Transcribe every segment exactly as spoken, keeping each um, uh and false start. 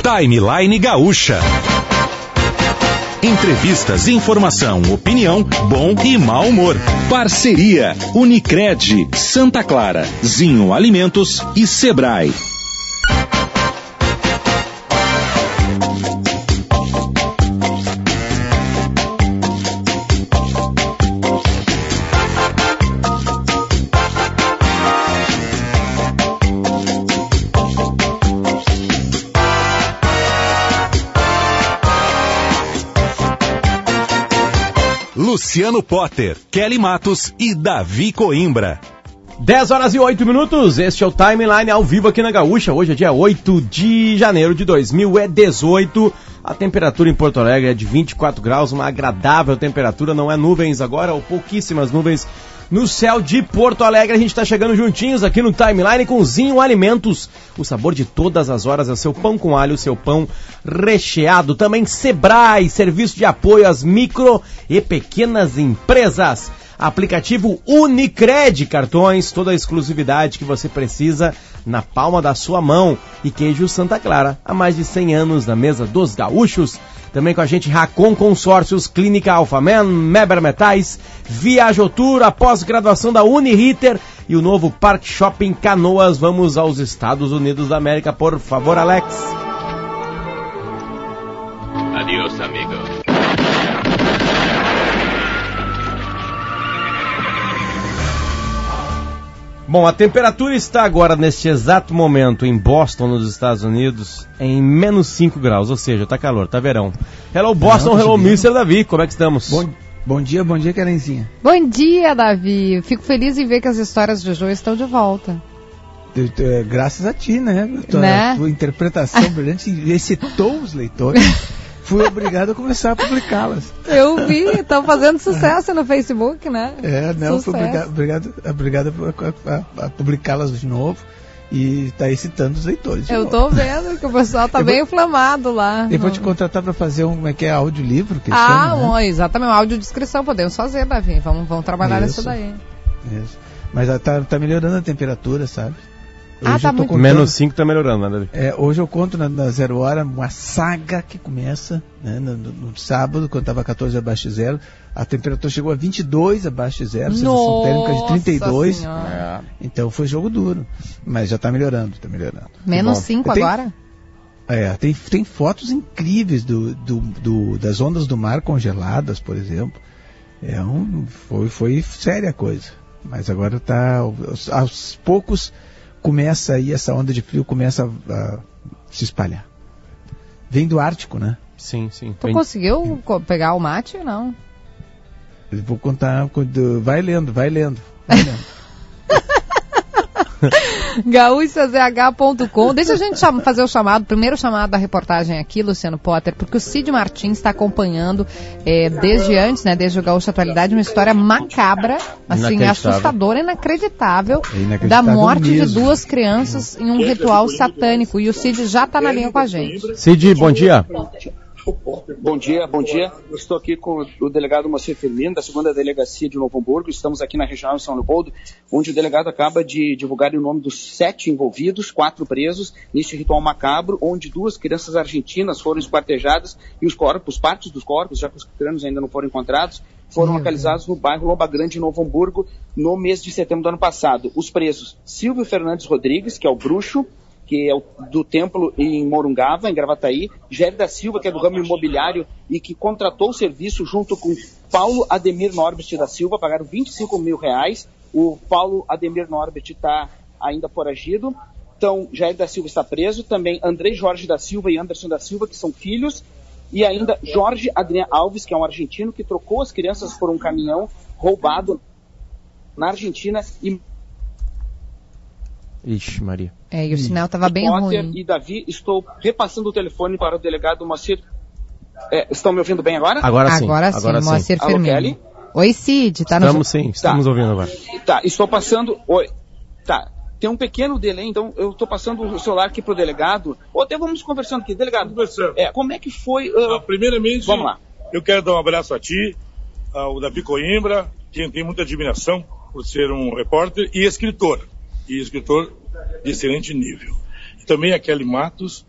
Timeline Gaúcha. Entrevistas, informação, opinião, bom e mau humor. Parceria Unicred, Santa Clara, Zinho Alimentos e Sebrae. Luciano Potter, Kelly Matos e Davi Coimbra. dez horas e oito minutos, este é o Timeline ao vivo aqui na Gaúcha. Hoje é dia oito de janeiro de dois mil e dezoito. A temperatura em Porto Alegre é de vinte e quatro graus, uma agradável temperatura, não é nuvens agora, ou pouquíssimas nuvens no céu de Porto Alegre. A gente está chegando juntinhos aqui no Timeline com Zinho Alimentos. O sabor de todas as horas é o seu pão com alho, o seu pão recheado. Também Sebrae, serviço de apoio às micro e pequenas empresas. Aplicativo Unicred, cartões, toda a exclusividade que você precisa na palma da sua mão. E queijo Santa Clara, há mais de cem anos na mesa dos gaúchos. Também com a gente Racon Consórcios, Clínica Alfaman, Meber Metais, Viajotur, a pós-graduação da Uniriter e o novo Park Shopping Canoas. Vamos aos Estados Unidos da América, por favor, Alex. Adiós, amigo. Bom, a temperatura está agora, neste exato momento, em Boston, nos Estados Unidos, em menos cinco graus, ou seja, tá calor, tá verão. Hello Boston, Não, hello mister Davi, como é que estamos? Bom, bom dia, bom dia, Kerenzinha. Bom dia, Davi. Fico feliz em ver que as histórias de Jojo estão de volta. Eu, eu, graças a ti, né? Tua, né? tua interpretação brilhante excitou os leitores. Fui obrigado a começar a publicá-las. Eu vi, estão fazendo sucesso no Facebook, né? É, não, fui obrigado, obrigado, obrigado a, a, a publicá-las de novo e está excitando os leitores. Eu novo. tô vendo que o pessoal tá eu bem vou, inflamado lá. Eu vou te contratar para fazer um, como é que é, audiolivro? Que ah, chama, um, né? exatamente, uma audiodescrição, podemos fazer, Davi, vamos, vamos trabalhar Isso, nisso daí. Isso. Mas tá, tá melhorando a temperatura, sabe? Hoje ah, tá muito contando, menos cinco tá melhorando, né, Davi? É, hoje eu conto na, na Zero Hora uma saga que começa, né, no, no, no sábado, quando estava quatorze abaixo de zero, a temperatura chegou a vinte e dois abaixo de zero, sensação térmica de trinta e dois. É, então foi jogo duro, mas já está melhorando, está melhorando. Menos cinco agora? É, tem, tem fotos incríveis do, do, do, das ondas do mar congeladas, por exemplo. É um, foi, foi séria a coisa, mas agora está aos, aos poucos. Começa aí, essa onda de frio começa a, a se espalhar. Vem do Ártico, né? Sim, sim. Tu Vem... conseguiu pegar o mate ou não? Eu vou contar, vai lendo, vai lendo, vai lendo. gaúcha z h ponto com. Deixa a gente fazer o chamado, primeiro chamado da reportagem aqui, Luciano Potter, porque o Cid Martins está acompanhando é, desde antes, né, desde o Gaúcha Atualidade, uma história macabra, assim, assustadora, inacreditável, inacreditável da morte mesmo. de duas crianças em um ritual satânico. E o Cid já está na linha com a gente. Cid, bom dia. Bom dia, bom dia. Estou aqui com o delegado Moacir Firmino, da segunda Delegacia de Novo Hamburgo. Estamos aqui na regional de São Leopoldo, onde o delegado acaba de divulgar o nome dos sete envolvidos, quatro presos, neste ritual macabro, onde duas crianças argentinas foram esquartejadas e os corpos, partes dos corpos, já que os crânios ainda não foram encontrados, foram localizados no bairro Lomba Grande, em Novo Hamburgo, no mês de setembro do ano passado. Os presos, Silvio Fernandes Rodrigues, que é o bruxo, que é o, do templo em Morungava, em Gravataí, Géry da Silva, que é do ramo imobiliário e que contratou o serviço junto com Paulo Ademir Norbert da Silva, pagaram vinte e cinco mil reais. O Paulo Ademir Norbert está ainda foragido. Então, Géry da Silva está preso. Também Andrei Jorge da Silva e Anderson da Silva, que são filhos. E ainda Jorge Adriano Alves, que é um argentino, que trocou as crianças por um caminhão roubado na Argentina e... Ixi, Maria. É, e o sinal estava bem Potter ruim. E Davi, estou repassando o telefone para o delegado Moacir. É, estão me ouvindo bem agora? Agora sim. Agora sim, agora Moacir sim. Firmino. Oi, Cid, tá no... Estamos sim, estamos tá. ouvindo agora. Tá, estou passando... Oi. Tá, tem um pequeno delay, então eu estou passando o celular aqui para o delegado. Ou até vamos conversando aqui. Delegado, conversando. É, como é que foi... Uh... Ah, primeiramente, vamos lá. Eu quero dar um abraço a ti, ao Davi Coimbra, quem tem muita admiração por ser um repórter e escritor. E escritor de excelente nível. E também a Kelly Matos,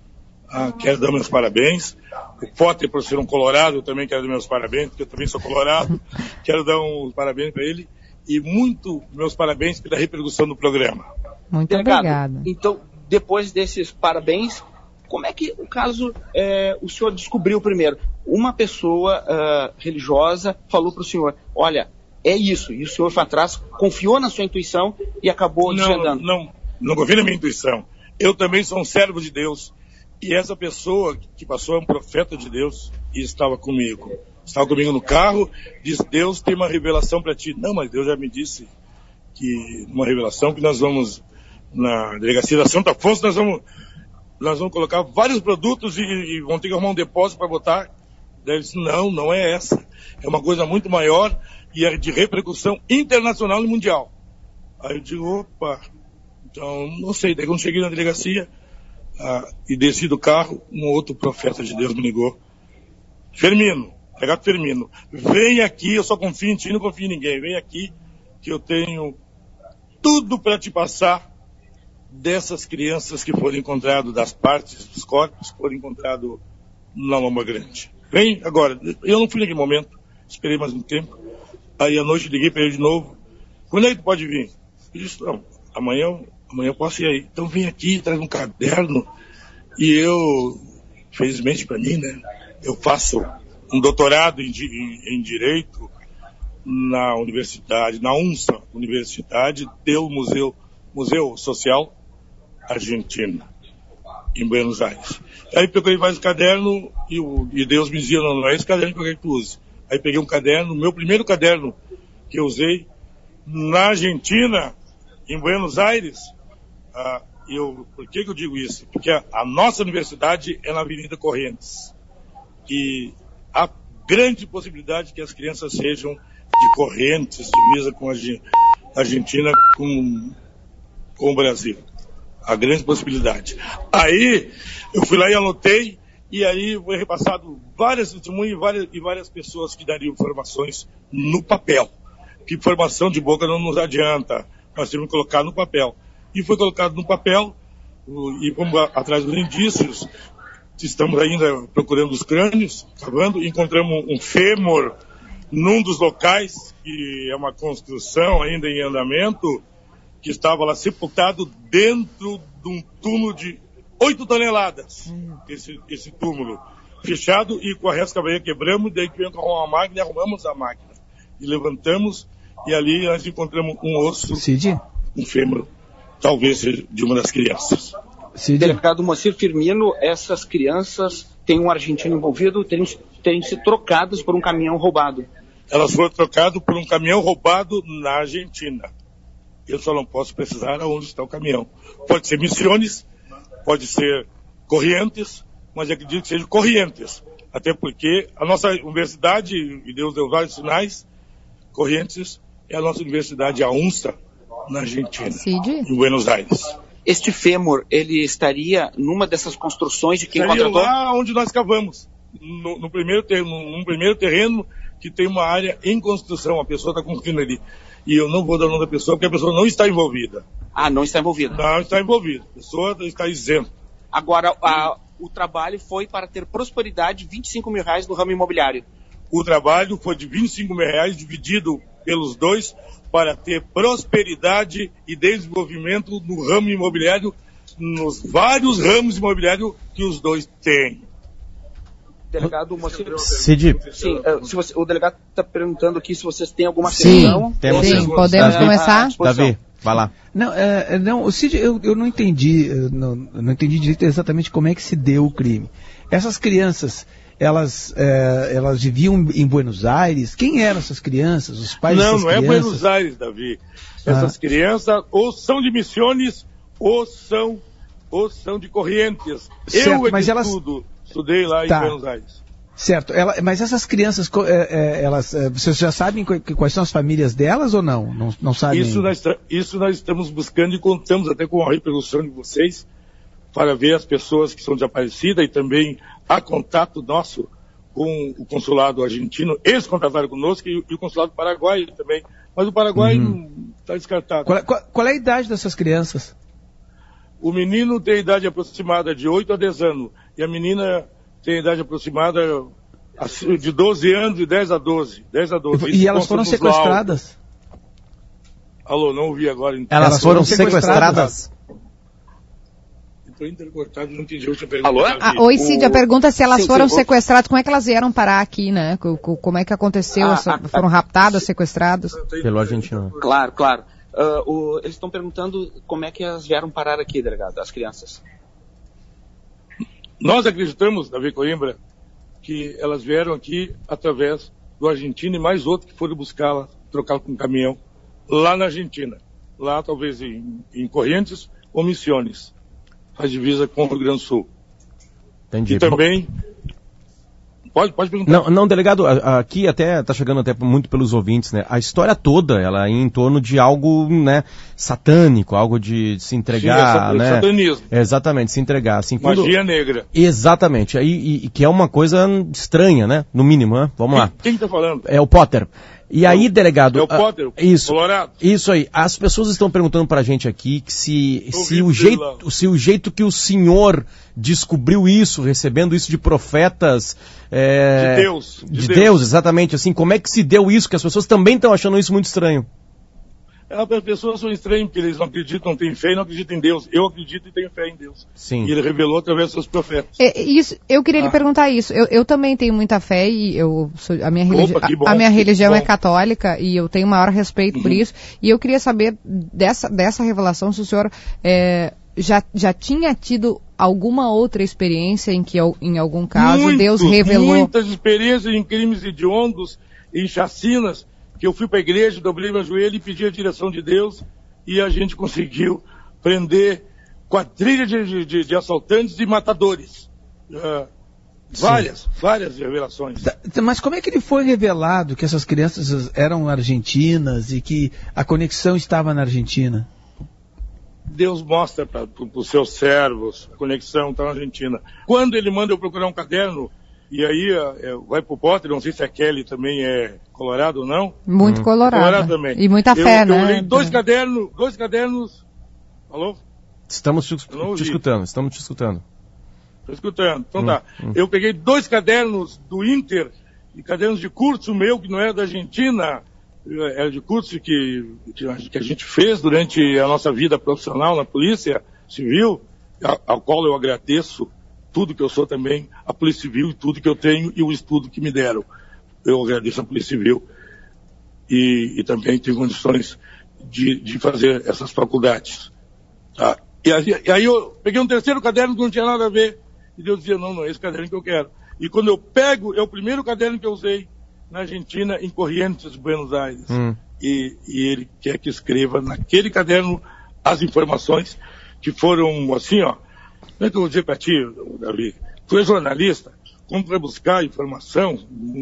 Ah, quero dar meus parabéns. O Potter, por ser um colorado, eu também quero dar meus parabéns, porque eu também sou colorado. Quero dar um parabéns para ele. E muito meus parabéns pela repercussão do programa. Muito Delegado, obrigada. Então, depois desses parabéns, como é que o caso é, o senhor descobriu primeiro? Uma pessoa uh, religiosa falou para o senhor, olha, é isso. E o senhor foi atrás, confiou na sua intuição e acabou não, desvendando. Não, não confio na minha intuição. Eu também sou um servo de Deus. E essa pessoa que passou é um profeta de Deus e estava comigo. Estava comigo no carro, disse, Deus tem uma revelação para ti. Não, mas Deus já me disse que uma revelação que nós vamos, na delegacia da Santo Afonso, nós vamos, nós vamos colocar vários produtos e, e vão ter que arrumar um depósito para botar. Daí ele disse, não, não é essa. É uma coisa muito maior e é de repercussão internacional e mundial. Aí eu digo, opa, então não sei. Daí quando cheguei na delegacia, Ah, e desci do carro, um outro profeta de Deus me ligou. Firmino, delegado Firmino, vem aqui, eu só confio em ti, não confio em ninguém. Vem aqui que eu tenho tudo para te passar dessas crianças que foram encontradas, das partes dos corpos que foram encontrados na Lomba Grande. Vem agora. Eu não fui naquele momento, esperei mais um tempo. Aí à noite liguei para ele de novo. Quando é que tu pode vir? Ele disse, não, amanhã Amanhã eu posso ir aí. Então vem aqui, traz um caderno. E eu, felizmente para mim, né? Eu faço um doutorado em, em, em Direito na universidade, na UNSA, Universidade do Museu, Museu Social Argentina, em Buenos Aires. Aí peguei mais o caderno e, o, e Deus me dizia, não, não é esse caderno que eu quero que tu use. Aí peguei um caderno, meu primeiro caderno que eu usei na Argentina, em Buenos Aires. Ah, eu, por que, que eu digo isso? Porque a, a nossa universidade é na Avenida Correntes. E há grande possibilidade que as crianças sejam de Correntes, divisa com a Argentina, com, com o Brasil. Há grande possibilidade. Aí, eu fui lá e anotei, e aí foi repassado várias testemunhas e várias, e várias pessoas que dariam informações no papel. Que informação de boca não nos adianta. Nós temos que colocar no papel. E foi colocado no papel, e como atrás dos indícios, estamos ainda procurando os crânios, cavando, encontramos um fêmur num dos locais, que é uma construção ainda em andamento, que estava lá sepultado dentro de um túmulo de oito toneladas, esse, esse túmulo, fechado, e com a rescavaria quebramos, daí que veio com uma máquina e arrumamos a máquina. E levantamos, e ali nós encontramos um osso, Cid? um fêmur, talvez seja de uma das crianças. Cid? Delegado Moacir Firmino, essas crianças têm um argentino envolvido, terem, terem sido trocadas por um caminhão roubado. Elas foram trocadas por um caminhão roubado na Argentina. Eu só não posso precisar aonde está o caminhão. Pode ser Misiones, pode ser Corrientes, mas eu acredito que seja Corrientes. Até porque a nossa universidade, e Deus deu vários sinais, Corrientes é a nossa universidade, a UNSA, na Argentina, Cid? em Buenos Aires. Este fêmur, ele estaria numa dessas construções de quem Estaria contratou? lá onde nós cavamos, no, no primeiro terreno, num primeiro terreno que tem uma área em construção, a pessoa está construindo ali. E eu não vou dar o nome da pessoa, porque a pessoa não está envolvida. Ah, não está envolvido. Não está envolvida, a pessoa está isenta. Agora, a, o trabalho foi para ter prosperidade, vinte e cinco mil reais do ramo imobiliário. O trabalho foi de vinte e cinco mil reais, dividido pelos dois, para ter prosperidade e desenvolvimento no ramo imobiliário, nos vários ramos imobiliários que os dois têm. Delegado Moacir... Cid. Sim, uh, se você, o delegado está perguntando aqui se vocês têm alguma Sim, questão. temos Sim, sim. podemos Davi. começar? Davi, vai lá. Não, é, não, o Cid, eu, eu não entendi, eu não, não entendi direito exatamente como é que se deu o crime. Essas crianças, elas, é, elas viviam em Buenos Aires? Quem eram essas crianças? Os pais Não, dessas não é crianças? Buenos Aires, Davi. Essas Ah. crianças ou são de Misiones ou são, ou são de Corrientes. Certo, eu é mas que elas- estudo, estudei lá Tá. em Buenos Aires. Certo, ela, mas essas crianças, co- é, é, elas, é, vocês já sabem qu- quais são as famílias delas ou não? Não, não sabem? Isso nós, tra- isso nós estamos buscando e contamos até com a repercussão de vocês para ver as pessoas que são desaparecidas e também há contato nosso com o consulado argentino, eles contrataram conosco e, e o consulado paraguaio também, mas o Paraguai Uhum. está descartado. Qual, é- qual- qual é a idade dessas crianças? o menino tem idade aproximada de oito a dez anos, e a menina tem idade aproximada de doze anos, de dez a doze. dez a doze. E, e elas foram sequestradas? Alô, não ouvi agora. Então. Elas, elas foram, foram sequestradas? sequestradas. Estou intercortado, não entendi a última pergunta. Alô? Ah, oi, Cid, o... a pergunta é se elas sim, foram sim, sequestradas, como é que elas vieram parar aqui, né? Como é que aconteceu? Ah, ah, foram raptadas, sequestradas? Pelo argentino. Claro, claro. Uh, o, eles estão perguntando como é que elas vieram parar aqui, delegado, as crianças. Nós acreditamos, Davi Coimbra, que elas vieram aqui através do argentino e mais outro que foram buscá-las, trocá-las com um caminhão, lá na Argentina. Lá, talvez, em, em Corrientes ou Misiones. Faz divisa com o Rio Grande do Sul. Entendi. E também... Pode, pode perguntar. Não, não, delegado, aqui até está chegando até muito pelos ouvintes, né? A história toda, ela é em torno de algo, né, satânico, algo de se entregar, sim, é né? Satanismo. Exatamente, se entregar. Assim, Magia quando... negra. Exatamente, aí, e, que é uma coisa estranha, né? No mínimo, né? Vamos lá. Quem está falando? É o Potter. E aí, delegado... É o Potter, a, isso, Colorado. Isso aí. As pessoas estão perguntando pra gente aqui que se, se, o jeito, se o jeito que o senhor descobriu isso, recebendo isso de profetas... É, de Deus. De, de Deus. Deus, exatamente. Assim, como é que se deu isso? Que as pessoas também estão achando isso muito estranho. As pessoas são estranhas porque eles não acreditam, não têm fé e não acreditam em Deus. Eu acredito e tenho fé em Deus. Sim. E ele revelou através dos seus profetas. É, isso, eu queria ah. lhe perguntar isso. Eu, eu também tenho muita fé e eu sou, a minha, religi Opa, bom, a minha religião é católica e eu tenho maior respeito uhum. por isso. E eu queria saber dessa, dessa revelação, se o senhor é, já, já tinha tido alguma outra experiência em que, em algum caso, Muito, Deus revelou... Muitas experiências em crimes hediondos, em chacinas, que eu fui para a igreja, dobrei meu joelho e pedi a direção de Deus e a gente conseguiu prender quadrilha de, de, de assaltantes e matadores. Uh, várias, Sim. várias revelações. Mas como é que ele foi revelado que essas crianças eram argentinas e que a conexão estava na Argentina? Deus mostra para os seus servos a conexão está na Argentina. Quando ele manda eu procurar um caderno, e aí é, vai pro Potter, não sei se a Kelly também é colorado ou não. Muito hum. colorado. Colorado também. E muita fé, eu, né? Eu olhei dois cadernos, dois cadernos... Alô? Estamos te, te escutando, estamos te escutando. Estou escutando, então hum, tá. Hum. Eu peguei dois cadernos do Inter, e cadernos de curso meu, que não era da Argentina, era de curso que, que a gente fez durante a nossa vida profissional na Polícia Civil, ao qual eu agradeço tudo que eu sou também, a Polícia Civil e tudo que eu tenho e o estudo que me deram. Eu agradeço a Polícia Civil e, e também tenho condições de, de fazer essas faculdades. Tá? E, aí, e aí eu peguei um terceiro caderno que não tinha nada a ver e Deus dizia, não, não é esse caderno que eu quero. E quando eu pego, é o primeiro caderno que eu usei na Argentina, em Corrientes, Buenos Aires. Hum. E, e ele quer que escreva naquele caderno as informações que foram assim, ó. Como é que eu vou dizer para ti, Davi? Tu é jornalista, como vai buscar informação,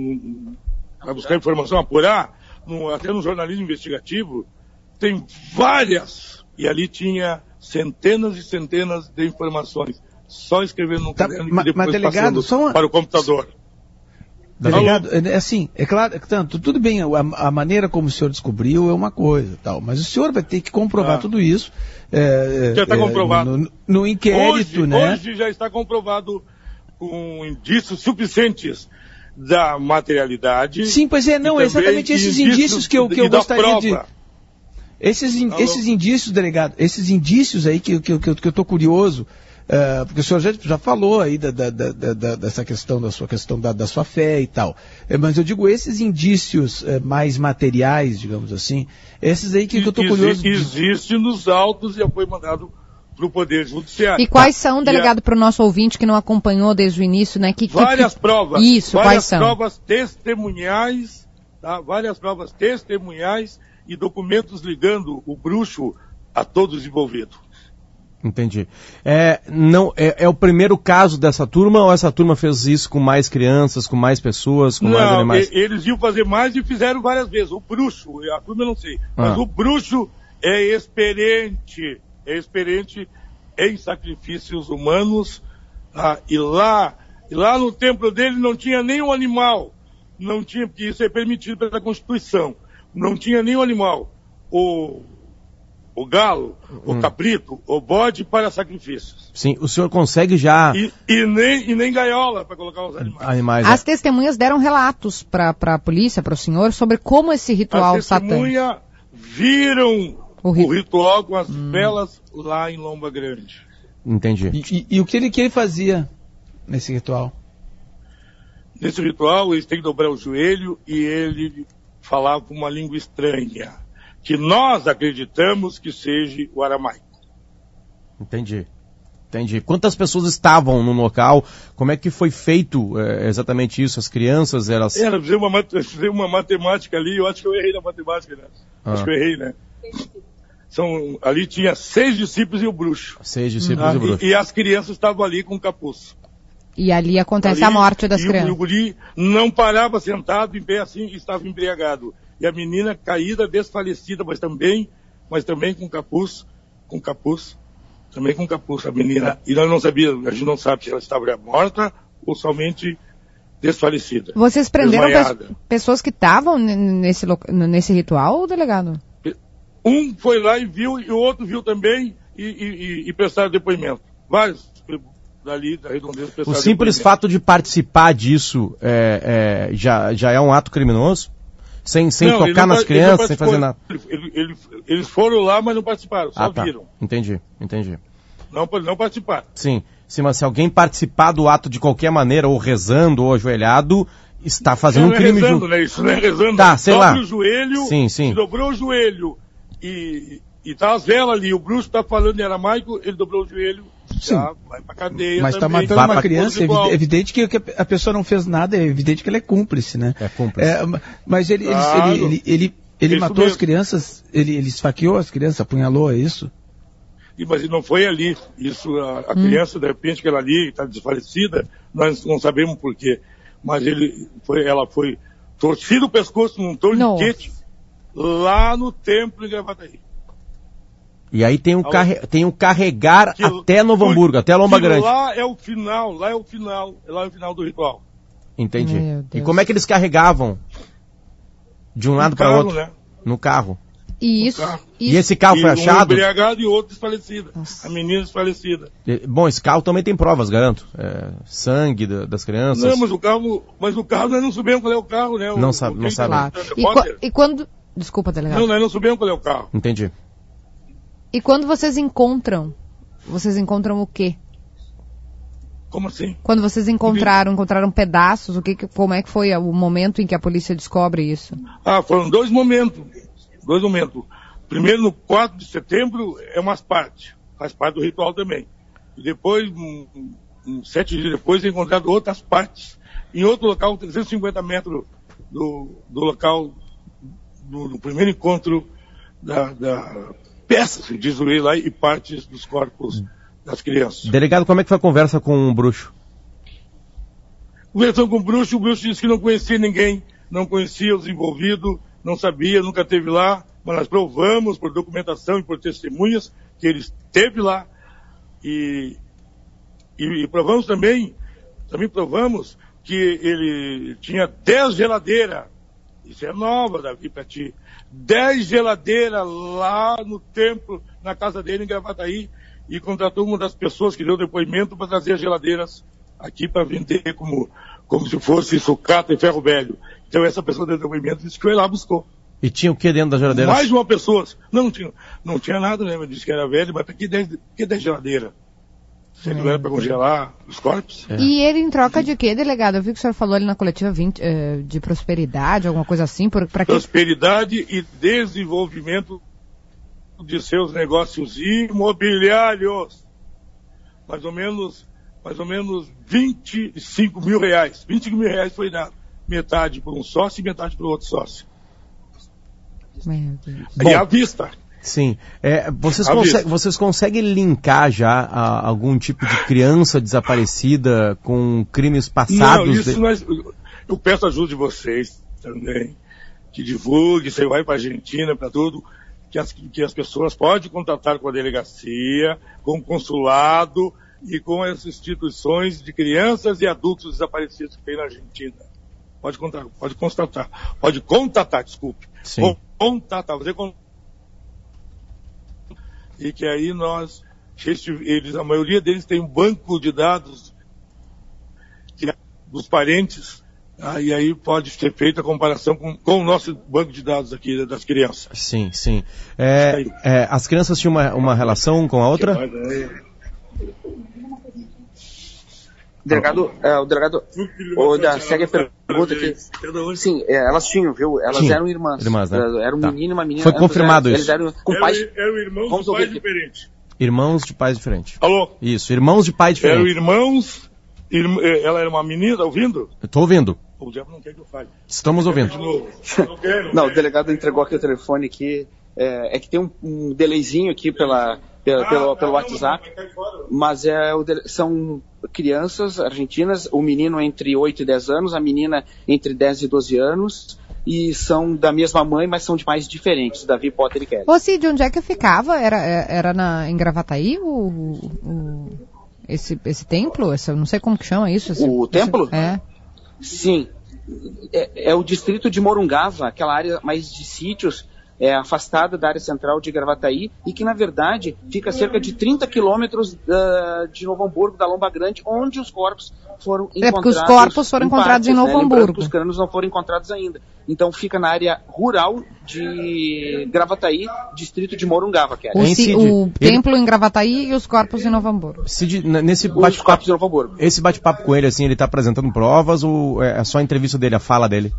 vai buscar informação, apurar, no, até no jornalismo investigativo, tem várias, e ali tinha centenas e centenas de informações, só escrevendo no tá, caderno ma, e depois mas, delegado, passando só uma... para o computador. Delegado, é assim, é claro, tanto, tudo bem, a, a maneira como o senhor descobriu é uma coisa, tal, mas o senhor vai ter que comprovar ah. tudo isso. É, já está é, comprovado. No, no inquérito, hoje, né? Hoje já está comprovado com indícios suficientes da materialidade. Sim, pois é, não, é exatamente esses indícios, indícios que eu, que eu gostaria de... Esses, in, esses indícios, delegado, esses indícios aí que, que, que, eu, que eu estou curioso, uh, porque o senhor já, já falou aí da, da, da, da, dessa questão, da sua questão da, da sua fé e tal, é, mas eu digo esses indícios uh, mais materiais, digamos assim, esses aí que, que eu estou curioso... Existe nos autos e já foi mandado para o Poder Judiciário. E quais são, delegado, para o nosso ouvinte que não acompanhou desde o início, né? Que, várias que, provas. Isso, várias quais são? provas testemunhais, tá? Várias provas testemunhais e documentos ligando o bruxo a todos os envolvidos. Entendi. É, não, é, é o primeiro caso dessa turma ou essa turma fez isso com mais crianças, com mais pessoas, com não, mais animais? E, eles iam fazer mais e fizeram várias vezes. O bruxo, a turma eu não sei, mas ah. o bruxo é experiente, é experiente em sacrifícios humanos, ah, e lá, e lá no templo dele não tinha nenhum animal, não tinha, porque isso é permitido pela Constituição, não tinha nenhum animal. O o galo, hum. o cabrito, o bode para sacrifícios. Sim, o senhor consegue já... E, e, nem, e nem gaiola para colocar os animais. animais As é. testemunhas deram relatos para a polícia, para o senhor, sobre como esse ritual satânico... As testemunhas viram o, ri... o ritual com as hum. velas lá em Lomba Grande. Entendi. E, e, e o que ele, que ele fazia nesse ritual? Nesse ritual, eles têm que dobrar o joelho e ele falava uma língua estranha, que nós acreditamos que seja o aramaico. Entendi. Entendi. Quantas pessoas estavam no local? Como é que foi feito é, exatamente isso? As crianças, elas... Era, eu fiz uma, fiz uma matemática ali, eu acho que eu errei na matemática, né? Ah. Acho que eu errei, né? São, ali tinha seis discípulos e o bruxo. Seis discípulos ah, e o bruxo. E, e as crianças estavam ali com capuz. E ali acontece ali, a morte das e crianças. E o guri não parava sentado em pé assim, estava embriagado. E a menina caída, desfalecida, mas também, mas também com capuz, com capuz, também com capuz, a menina. E nós não sabíamos, a gente não sabe se ela estava morta ou somente desfalecida. Vocês prenderam pe- pessoas que estavam nesse, nesse ritual, delegado? Um foi lá e viu, e o outro viu também e, e, e prestaram depoimento. Vários dali, da redondeza, prestaram O simples depoimento. fato de participar disso é, é, já, já é um ato criminoso? Sem, sem não, tocar nas crianças, sem fazer nada? Ele, ele, eles foram lá, mas não participaram, só ah, tá. viram. Entendi, entendi. Não, não participaram. Sim, sim, mas se alguém participar do ato de qualquer maneira, ou rezando, ou ajoelhado, está fazendo não um crime... Não é rezando, né? Isso não é rezando. Tá, sei Dobra lá. o joelho, sim, sim. se dobrou o joelho e, e tá as velas ali, o bruxo tá falando em aramaico, ele dobrou o joelho, sim. Já vai pra cadeia. Mas também. tá matando uma criança, é evidente que a pessoa não fez nada, é evidente que ele é cúmplice, né? É cúmplice. É, mas ele, claro. ele, ele, ele, ele matou mesmo. As crianças, ele, ele esfaqueou as crianças, apunhalou, é isso? E, mas não foi ali. Isso, a, a hum. criança, de repente, que ela ali está desfalecida, nós não sabemos por quê. Mas ele foi, ela foi torcida o pescoço num torniquete lá no templo em Gravataí. E aí tem um, carre... tem um carregar que, até Novo Hamburgo, até Lomba Grande. Lá é o final, lá é o final, lá é o final do ritual. Entendi. E como é que eles carregavam? De um no lado para o outro? Né? No carro. E isso, carro. E esse carro e foi achado? Um embriagado e outro desfalecida. Nossa. A menina desfalecida. Bom, esse carro também tem provas, garanto. É, sangue da, das crianças. Não, mas o carro, mas o carro nós não sabemos qual é o carro, né? O, não sabe, não sabe. Claro. E, qu- e quando... Desculpa, delegado. Não, nós não sabemos qual é o carro. Entendi. E quando vocês encontram, vocês encontram o quê? Como assim? Quando vocês encontraram, encontraram pedaços, o que, como é que foi o momento em que a polícia descobre isso? Ah, foram dois momentos. Dois momentos. Primeiro, no quatro de setembro, é umas partes. Faz parte do ritual também. E depois, um, um, sete dias depois, é encontrado outras partes. Em outro local, trezentos e cinquenta metros do, do local do, do primeiro encontro da... da peças de zoei lá e partes dos corpos das crianças. Delegado, como é que foi a conversa com o bruxo? Conversando com o bruxo, o bruxo disse que não conhecia ninguém, não conhecia os envolvidos, não sabia, nunca esteve lá, mas nós provamos por documentação e por testemunhas que ele esteve lá e, e, e provamos também, também provamos que ele tinha dez geladeiras. Isso é nova, Davi, para ti. Dez geladeiras lá no templo, na casa dele em Gravataí, e contratou uma das pessoas que deu depoimento para trazer as geladeiras aqui para vender como, como se fosse sucata e ferro velho. Então essa pessoa deu depoimento e disse que foi lá buscou. E tinha o que dentro da geladeira? Mais uma pessoa. Não, não tinha, não tinha nada, né? Mas disse que era velho, mas para que dez, que dez geladeiras? Se não era para congelar os corpos. É. E ele em troca de quê, delegado? Eu vi que o senhor falou ali na coletiva vinte, uh, de prosperidade, alguma coisa assim. Por, pra quê? Prosperidade e desenvolvimento de seus negócios imobiliários. Mais ou menos, mais ou menos vinte e cinco mil reais. vinte e cinco mil reais foi dado. Metade para um sócio e metade para o outro sócio. Meu Deus. E Bom, à vista. Sim. É, vocês, consegue, vocês conseguem linkar já a, algum tipo de criança desaparecida com crimes passados? Não, isso de... nós, eu peço ajuda de vocês também, que divulgue, você vai para a Argentina, para tudo, que as, que as pessoas podem contatar com a delegacia, com o consulado e com as instituições de crianças e adultos desaparecidos que tem na Argentina. Pode contatar, pode constatar, pode contatar, desculpe. Sim. Contatar, fazer contatar. e que aí nós, eles, a maioria deles tem um banco de dados dos parentes, ah, e aí pode ser feita a comparação com, com o nosso banco de dados aqui das crianças. Sim, sim. É, é, as crianças tinham uma, uma relação com a outra? Delegado, é, o delegado, o da, segue a pergunta aqui. Sim, é, elas tinham, viu? Elas Tinha. eram irmãs. Irmãs, né? Era um tá. menino e uma menina. Foi confirmado eram, isso. Eles eram com pais. Eram irmãos de pais diferentes. Irmãos de pais diferentes. Alô? Isso, irmãos de pais diferentes. Eram irmãos, irm... ela era uma menina, tá ouvindo? Eu tô ouvindo. O diabo não quer que eu fale. Estamos ouvindo. Não, quero, não, o delegado entregou aqui o telefone aqui. É, é que tem um, um delayzinho aqui pela, pela, ah, pelo, pelo WhatsApp, mas é o de, são crianças argentinas, o menino entre oito e dez anos, a menina entre dez e doze anos, e são da mesma mãe, mas são de pais diferentes, Davi, Potter e Kelly. Ô Cid, onde é que ficava? Era, era na, em Gravataí o, o, esse, esse templo? Esse, eu não sei como que chama isso. Esse, o esse, templo? É. Sim, é, é o distrito de Morungava, aquela área mais de sítios, é, afastada da área central de Gravataí, e que, na verdade, fica a cerca de trinta quilômetros uh, de Novo Hamburgo, da Lomba Grande, onde os corpos foram encontrados. É porque os corpos foram em encontrados partes, em Novo né? Hamburgo. Que os crânios não foram encontrados ainda. Então, fica na área rural de Gravataí, distrito de Morungava, que é. O, Cid, o ele... templo em Gravataí e os corpos em Novo Hamburgo. Cid, nesse bate-papo, Novo Hamburgo. Esse bate-papo com ele, assim, ele está apresentando provas ou é só a entrevista dele, a fala dele?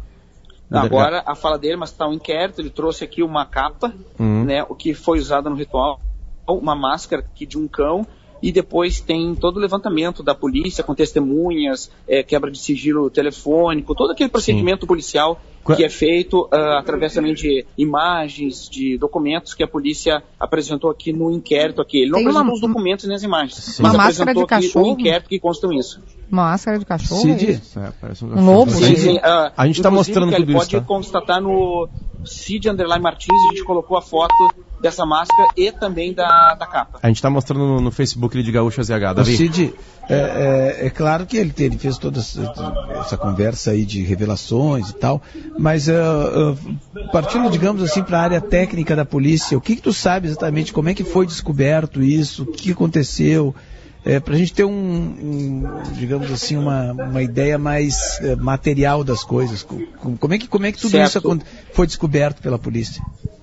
Agora a fala dele, mas está um inquérito, ele trouxe aqui uma capa, uhum. né, o que foi usado no ritual, uma máscara aqui de um cão, e depois tem todo o levantamento da polícia com testemunhas, é, quebra de sigilo telefônico, todo aquele procedimento Sim. policial que é feito uh, através também de imagens, de documentos que a polícia apresentou aqui no inquérito aqui. Ele não tem apresentou uma... os documentos nem as imagens, Sim. mas uma apresentou máscara de cachorro. O inquérito que constam isso. Uma máscara de cachorro? Cid? É, parece um, um lobo? Sim, sim. Uh, a gente está mostrando tudo isso, pode tá? constatar no Cid Underline Martins, a gente colocou a foto dessa máscara e também da, da capa. A gente está mostrando no, no Facebook de Gaúcha Z H, Davi. O Cid, é, é, é claro que ele, ele fez toda essa, essa conversa aí de revelações e tal, mas uh, uh, partindo, digamos assim, para a área técnica da polícia, o que, que tu sabe exatamente, como é que foi descoberto isso, o que aconteceu, é, para a gente ter um, um, digamos assim, uma, uma ideia mais uh, material das coisas, como é que, como é que tudo certo. isso foi descoberto pela polícia?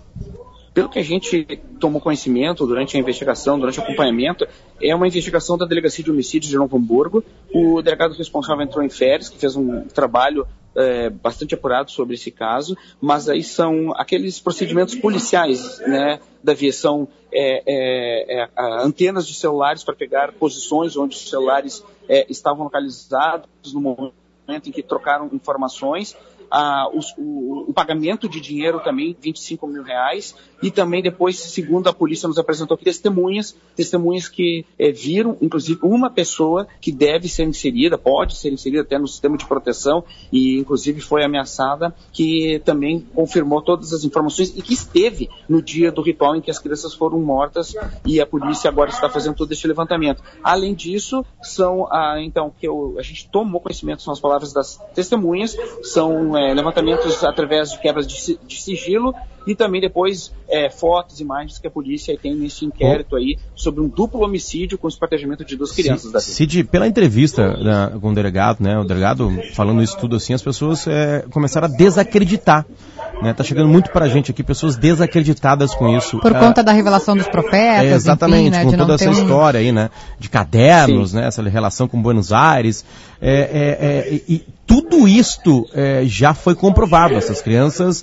Pelo que a gente tomou conhecimento durante a investigação, durante o acompanhamento, é uma investigação da Delegacia de Homicídios de Novo Hamburgo. O delegado responsável entrou em férias, que fez um trabalho é, bastante apurado sobre esse caso, mas aí são aqueles procedimentos policiais, né, Davi, são é, é, é, antenas de celulares para pegar posições onde os celulares é, estavam localizados no momento em que trocaram informações. Ah, os, o, o pagamento de dinheiro também, vinte e cinco mil reais, e também depois, segundo a polícia nos apresentou aqui, testemunhas, testemunhas que é, viram, inclusive, uma pessoa que deve ser inserida, pode ser inserida até no sistema de proteção, e inclusive foi ameaçada, que também confirmou todas as informações e que esteve no dia do ritual em que as crianças foram mortas, e a polícia agora está fazendo todo esse levantamento. Além disso, são, ah, então, que eu, a gente tomou conhecimento, são as palavras das testemunhas, são é, levantamentos através de quebras de, de sigilo, e também depois é, fotos, imagens que a polícia tem nesse inquérito aí sobre um duplo homicídio com esquartejamento de duas crianças. Da Cid, pela entrevista né, com o delegado, né, o delegado falando isso tudo assim, as pessoas é, começaram a desacreditar. Né, tá chegando muito pra gente aqui, pessoas desacreditadas com isso. Por é, conta da revelação dos profetas, é, exatamente, enfim, né, com de toda essa um... história aí, né, de cadernos, Sim. né, essa relação com Buenos Aires, é, é, é, e tudo isto é, já foi comprovado, essas crianças,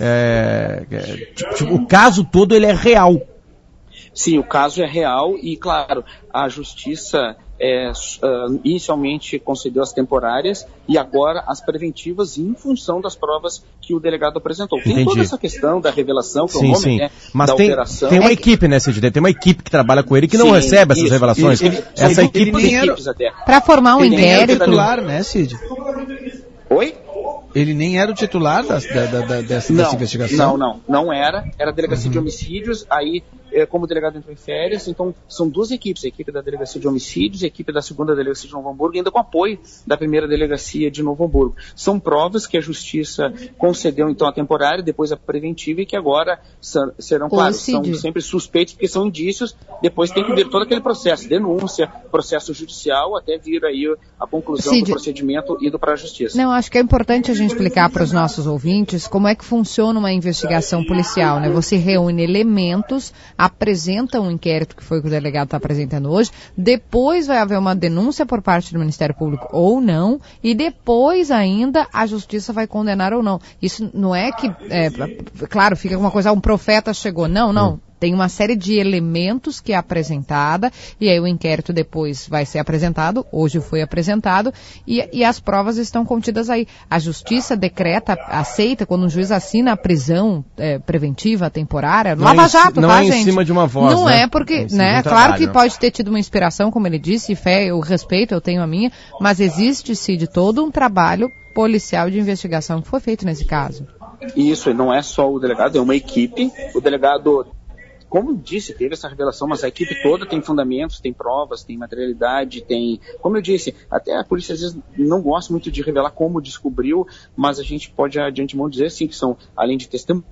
é, é, tipo, tipo, o caso todo ele é real. Sim, o caso é real e, claro, a justiça é, uh, inicialmente concedeu as temporárias e agora as preventivas em função das provas que o delegado apresentou. Tem Entendi. toda essa questão da revelação, que sim, é o nome sim. né, Mas da tem, operação. tem uma é equipe, né, Cid? Tem uma equipe que trabalha com ele que não sim, recebe essas isso, revelações. Isso, ele, essa ele, equipe... ele era... equipes até. Para formar um ele inquérito... Ele nem era o titular, né, Cid? Oi? Ele nem era o titular da, da, da, dessa, não, dessa investigação? Não, não, não era. Era a Delegacia uhum. de Homicídios, aí é, como o delegado entrou em férias, então são duas equipes, a equipe da Delegacia de Homicídios e a equipe da segunda Delegacia de Novo Hamburgo, ainda com apoio da primeira Delegacia de Novo Hamburgo. São provas que a Justiça concedeu então a temporária, depois a preventiva, e que agora serão, claro, são sempre suspeitos, porque são indícios, depois tem que vir todo aquele processo, denúncia, processo judicial, até vir aí a conclusão Cid. do procedimento ido para a Justiça. Não, acho que é importante a gente explicar para os nossos ouvintes como é que funciona uma investigação policial, né? Você reúne elementos, apresenta um inquérito, que foi o que o delegado está apresentando hoje, depois vai haver uma denúncia por parte do Ministério Público ou não, e depois ainda a Justiça vai condenar ou não. Isso não é que, é, claro, fica uma coisa, um profeta chegou. Não, não. Hum. Tem uma série de elementos que é apresentada, e aí o inquérito depois vai ser apresentado, hoje foi apresentado, e, e as provas estão contidas aí. A Justiça decreta, aceita, quando um juiz assina a prisão é, preventiva, temporária, não Lava Jato, não tá, é gente? Não é em cima de uma voz, Não né? é porque, é né, um claro trabalho, que né? pode ter tido uma inspiração, como ele disse, fé, eu respeito, eu tenho a minha, mas existe, sim, de todo um trabalho policial de investigação que foi feito nesse caso. Isso, não é só o delegado, é uma equipe, o delegado... Como disse, teve essa revelação, mas a equipe toda tem fundamentos, tem provas, tem materialidade, tem... Como eu disse, até a polícia às vezes não gosta muito de revelar como descobriu, mas a gente pode de antemão dizer, sim, que são, além de testemunhas,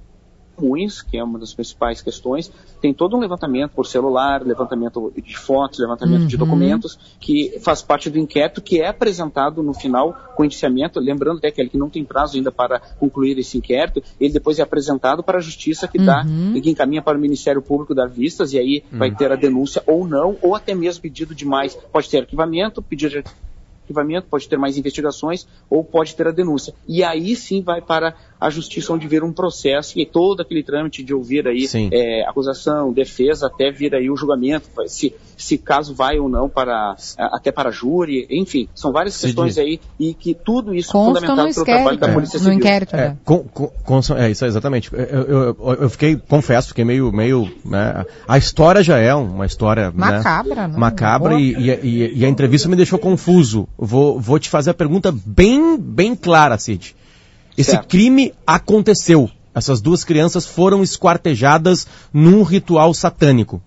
que é uma das principais questões, tem todo um levantamento por celular, levantamento de fotos, levantamento uhum. de documentos, que faz parte do inquérito, que é apresentado no final com indiciamento, lembrando até que ele que não tem prazo ainda para concluir esse inquérito, ele depois é apresentado para a Justiça, que dá, uhum. e que encaminha para o Ministério Público dar vistas, e aí uhum. vai ter a denúncia ou não, ou até mesmo pedido de mais, pode ter arquivamento, pedido de arquivamento, pode ter mais investigações, ou pode ter a denúncia. E aí sim vai para a Justiça, onde vir um processo e todo aquele trâmite de ouvir aí é, acusação, defesa, até vir aí o julgamento, se, se caso vai ou não para, até para a júri, enfim, são várias Sim, questões diz. aí e que tudo isso é fundamentado pelo trabalho da Polícia Civil. No inquérito, é, com, com, com, é isso, exatamente. Eu, eu, eu, eu fiquei, confesso, fiquei meio, meio, né, a história já é uma história, macabra, né, macabra e, e, e a entrevista me deixou confuso. Vou, vou te fazer a pergunta bem, bem clara, Cid. Esse certo. crime aconteceu. Essas duas crianças foram esquartejadas num ritual satânico.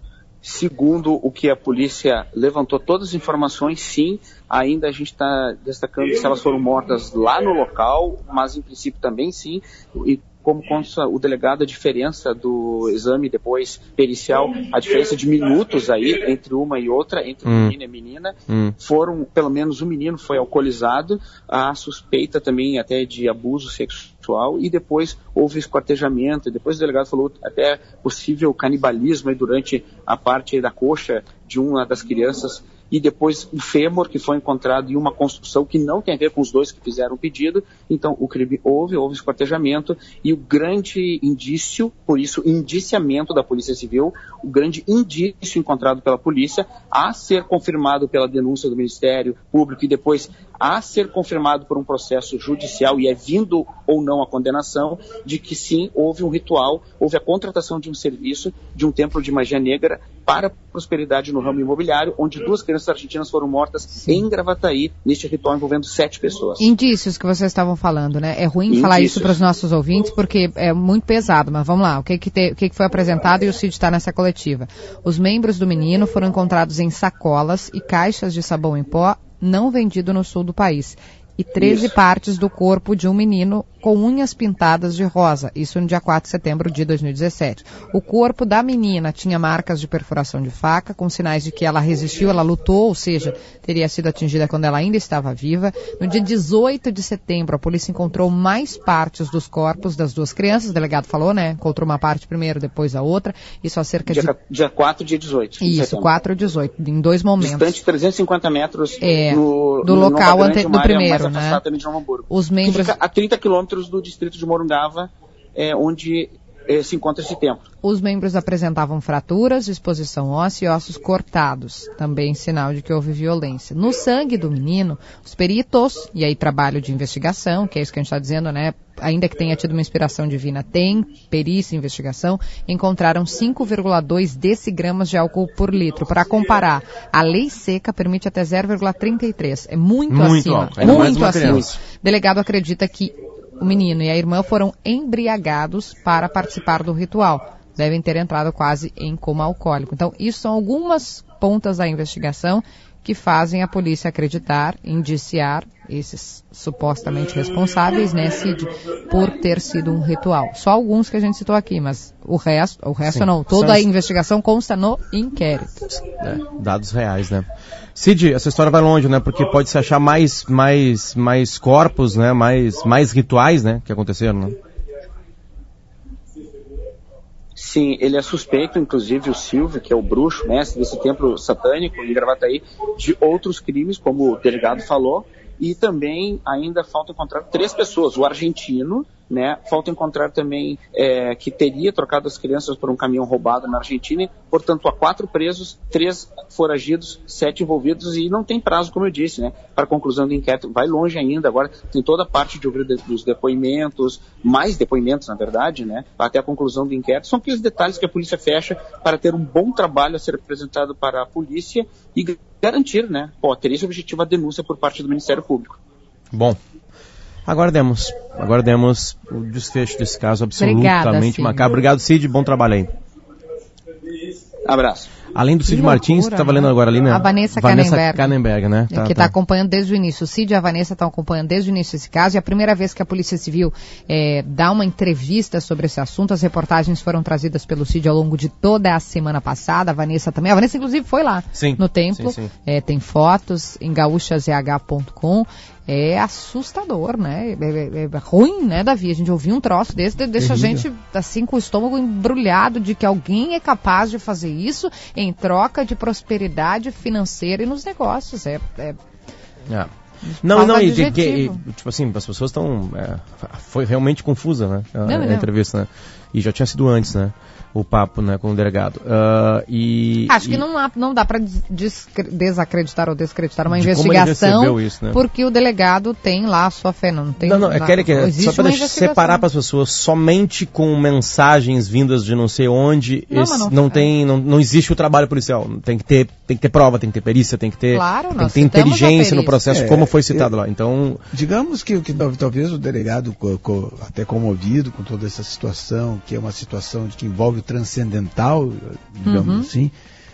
Segundo o que a polícia levantou todas as informações, sim, ainda a gente está destacando se elas foram mortas lá no local, mas em princípio também sim, e como consta o delegado, a diferença do exame depois pericial, a diferença de minutos aí entre uma e outra, entre hum. menino e menina, hum. foram, pelo menos um menino foi alcoolizado, a suspeita também até de abuso sexual, e depois houve esquartejamento, e depois o delegado falou até possível canibalismo aí durante a parte da coxa de uma das crianças, e depois o fêmur, que foi encontrado em uma construção que não tem a ver com os dois que fizeram o pedido. Então o crime houve, houve esquartejamento, e o grande indício, por isso indiciamento da Polícia Civil, o grande indício encontrado pela polícia, a ser confirmado pela denúncia do Ministério Público e depois a ser confirmado por um processo judicial, e é vindo ou não a condenação, de que sim, houve um ritual, houve a contratação de um serviço, de um templo de magia negra para prosperidade no ramo imobiliário, onde duas crianças argentinas foram mortas sim. em Gravataí, neste ritual envolvendo sete pessoas. Indícios que vocês estavam falando, né? É ruim Indícios. falar isso para os nossos ouvintes, porque é muito pesado, mas vamos lá, o que, que, te, o que, que foi apresentado, e o Cid está nessa coletiva. Os membros do menino foram encontrados em sacolas e caixas de sabão em pó não vendido no sul do país, e treze isso. partes do corpo de um menino com unhas pintadas de rosa, isso no dia quatro de setembro de dois mil e dezessete. O corpo da menina tinha marcas de perfuração de faca, com sinais de que ela resistiu, ela lutou, ou seja, teria sido atingida quando ela ainda estava viva. No dia dezoito de setembro, a polícia encontrou mais partes dos corpos das duas crianças, o delegado falou, né? Encontrou uma parte primeiro, depois a outra, isso há cerca dia, de... Dia quatro e dia dezoito. Isso, quatro e dezoito, em dois momentos. Distante trezentos e cinquenta metros é, do, do no local ante, do primeiro, né? De Novo Hamburgo, os membros... que fica a trinta quilômetros do distrito de Morungava, é, onde é, se encontra esse templo. Os membros apresentavam fraturas, exposição óssea e ossos cortados, também sinal de que houve violência. No sangue do menino, os peritos, e aí trabalho de investigação, que é isso que a gente está dizendo, né? Ainda que tenha tido uma inspiração divina, tem perícia e investigação, encontraram cinco vírgula dois decigramas de álcool por litro. Para comparar, a lei seca permite até zero vírgula trinta e três. É muito, muito acima. Alto, muito acima. O delegado acredita que o menino e a irmã foram embriagados para participar do ritual. devem ter entrado quase em coma alcoólico. Então, isso são algumas pontas da investigação que fazem a polícia acreditar, indiciar esses supostamente responsáveis, né, Cid, por ter sido um ritual. Só alguns que a gente citou aqui, mas o resto, o resto Sim. não. Toda São... a investigação consta no inquérito. É, dados reais, né? Cid, essa história vai longe, né? Porque pode se achar mais, mais, mais corpos, né? Mais, mais rituais, né? Que aconteceram, né? Sim, ele é suspeito, inclusive o Silvio, que é o bruxo, mestre desse templo satânico em Gravataí, de outros crimes, como o delegado falou, e também ainda falta encontrar três pessoas, o argentino, né, falta encontrar também é, que teria trocado as crianças por um caminhão roubado na Argentina, portanto há quatro presos, três foragidos, sete envolvidos e não tem prazo, como eu disse, né, para a conclusão do inquérito, vai longe ainda, agora tem toda a parte de ouvir dos depoimentos, mais depoimentos na verdade, né, até a conclusão do inquérito, são aqueles detalhes que a polícia fecha para ter um bom trabalho a ser apresentado para a polícia e garantir, né, pô, ter esse objetivo a denúncia por parte do Ministério Público. Bom. Aguardemos, aguardemos o desfecho desse caso absolutamente Obrigada, macabro. Obrigado, Cid, bom trabalho aí. Abraço. Além do Cid Que Martins, loucura, tá valendo né? agora ali, né? A Vanessa Vanessa Kannenberg. Kannenberg, né? Tá, que está tá. acompanhando desde o início. O Cid e a Vanessa estão acompanhando desde o início esse caso. E a primeira vez que a Polícia Civil é, dá uma entrevista sobre esse assunto, as reportagens foram trazidas pelo Cid ao longo de toda a semana passada. A Vanessa também. A Vanessa, inclusive, foi lá Sim, no templo. sim, sim. É, tem fotos em gaúcha z h ponto com. É assustador, né? É, é, é ruim, né, Davi? A gente ouvir um troço desse, deixa a gente, assim, com o estômago embrulhado de que alguém é capaz de fazer isso em troca de prosperidade financeira e nos negócios. É... é... É. Não, Falta não, e, adjetivo. e, tipo assim, as pessoas estão... É, foi realmente confusa, né? A, Não, a não. entrevista, né? E já tinha sido antes, né? O papo, né, com o delegado. Uh, e, Acho e... que não, há, não dá para desacreditar ou desacreditar uma De como ele investigação, recebeu isso, né? porque o delegado tem lá a sua fé. Não, tem, Não, não, é lá, que é existe só para uma deixar- investigação. separar para as pessoas somente com mensagens vindas de não sei onde, Não, esse- mas não, não- tem, não, não existe o trabalho policial. Tem que ter, tem que ter prova, tem que ter perícia, tem que ter, Claro, tem nós que ter citamos a inteligência no perícia. processo, É, como foi citado eu- lá. Então, Digamos que, que tal- talvez o delegado, co- co- até comovido com toda essa situação, que é uma situação de que envolve o transcendental, digamos Uhum. assim,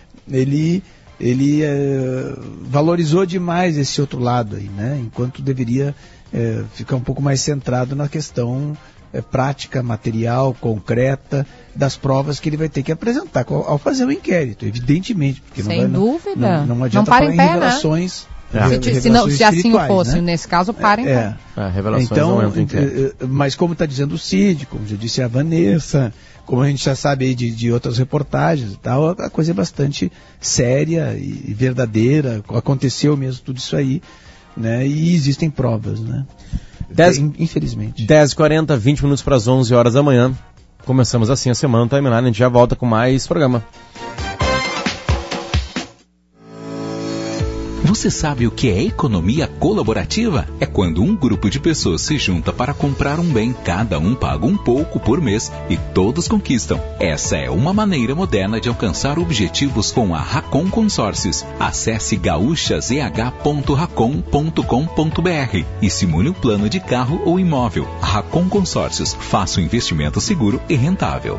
ele, ele eh, valorizou demais esse outro lado aí, né? Enquanto deveria eh, ficar um pouco mais centrado na questão eh, prática, material, concreta, das provas que ele vai ter que apresentar co- ao fazer o inquérito, evidentemente. Porque Sem não vai, dúvida. Não, não, Não adianta para em falar em pé, né? revelações. É. re- Se, se, revelações não, se assim espirituais, fosse, né? nesse caso, para em pé. É. é, revelações Então, aumentam o inquérito. eh, eh, mas como está dizendo o Cid, como já disse a Vanessa, como a gente já sabe aí de, de outras reportagens e tal, a coisa é bastante séria e, e verdadeira, aconteceu mesmo tudo isso aí, né? E existem provas, né? Dez- In- Infelizmente. dez e quarenta, vinte minutos para as onze horas da manhã. Começamos assim a semana, Timeline, a gente já volta com mais programa. Você sabe o que é economia colaborativa? É quando um grupo de pessoas se junta para comprar um bem, cada um paga um pouco por mês e todos conquistam. Essa é uma maneira moderna de alcançar objetivos com a Racon Consórcios. Acesse gaúcha z h ponto racon ponto com ponto b r e simule um plano de carro ou imóvel. Racon Consórcios, faça um investimento seguro e rentável.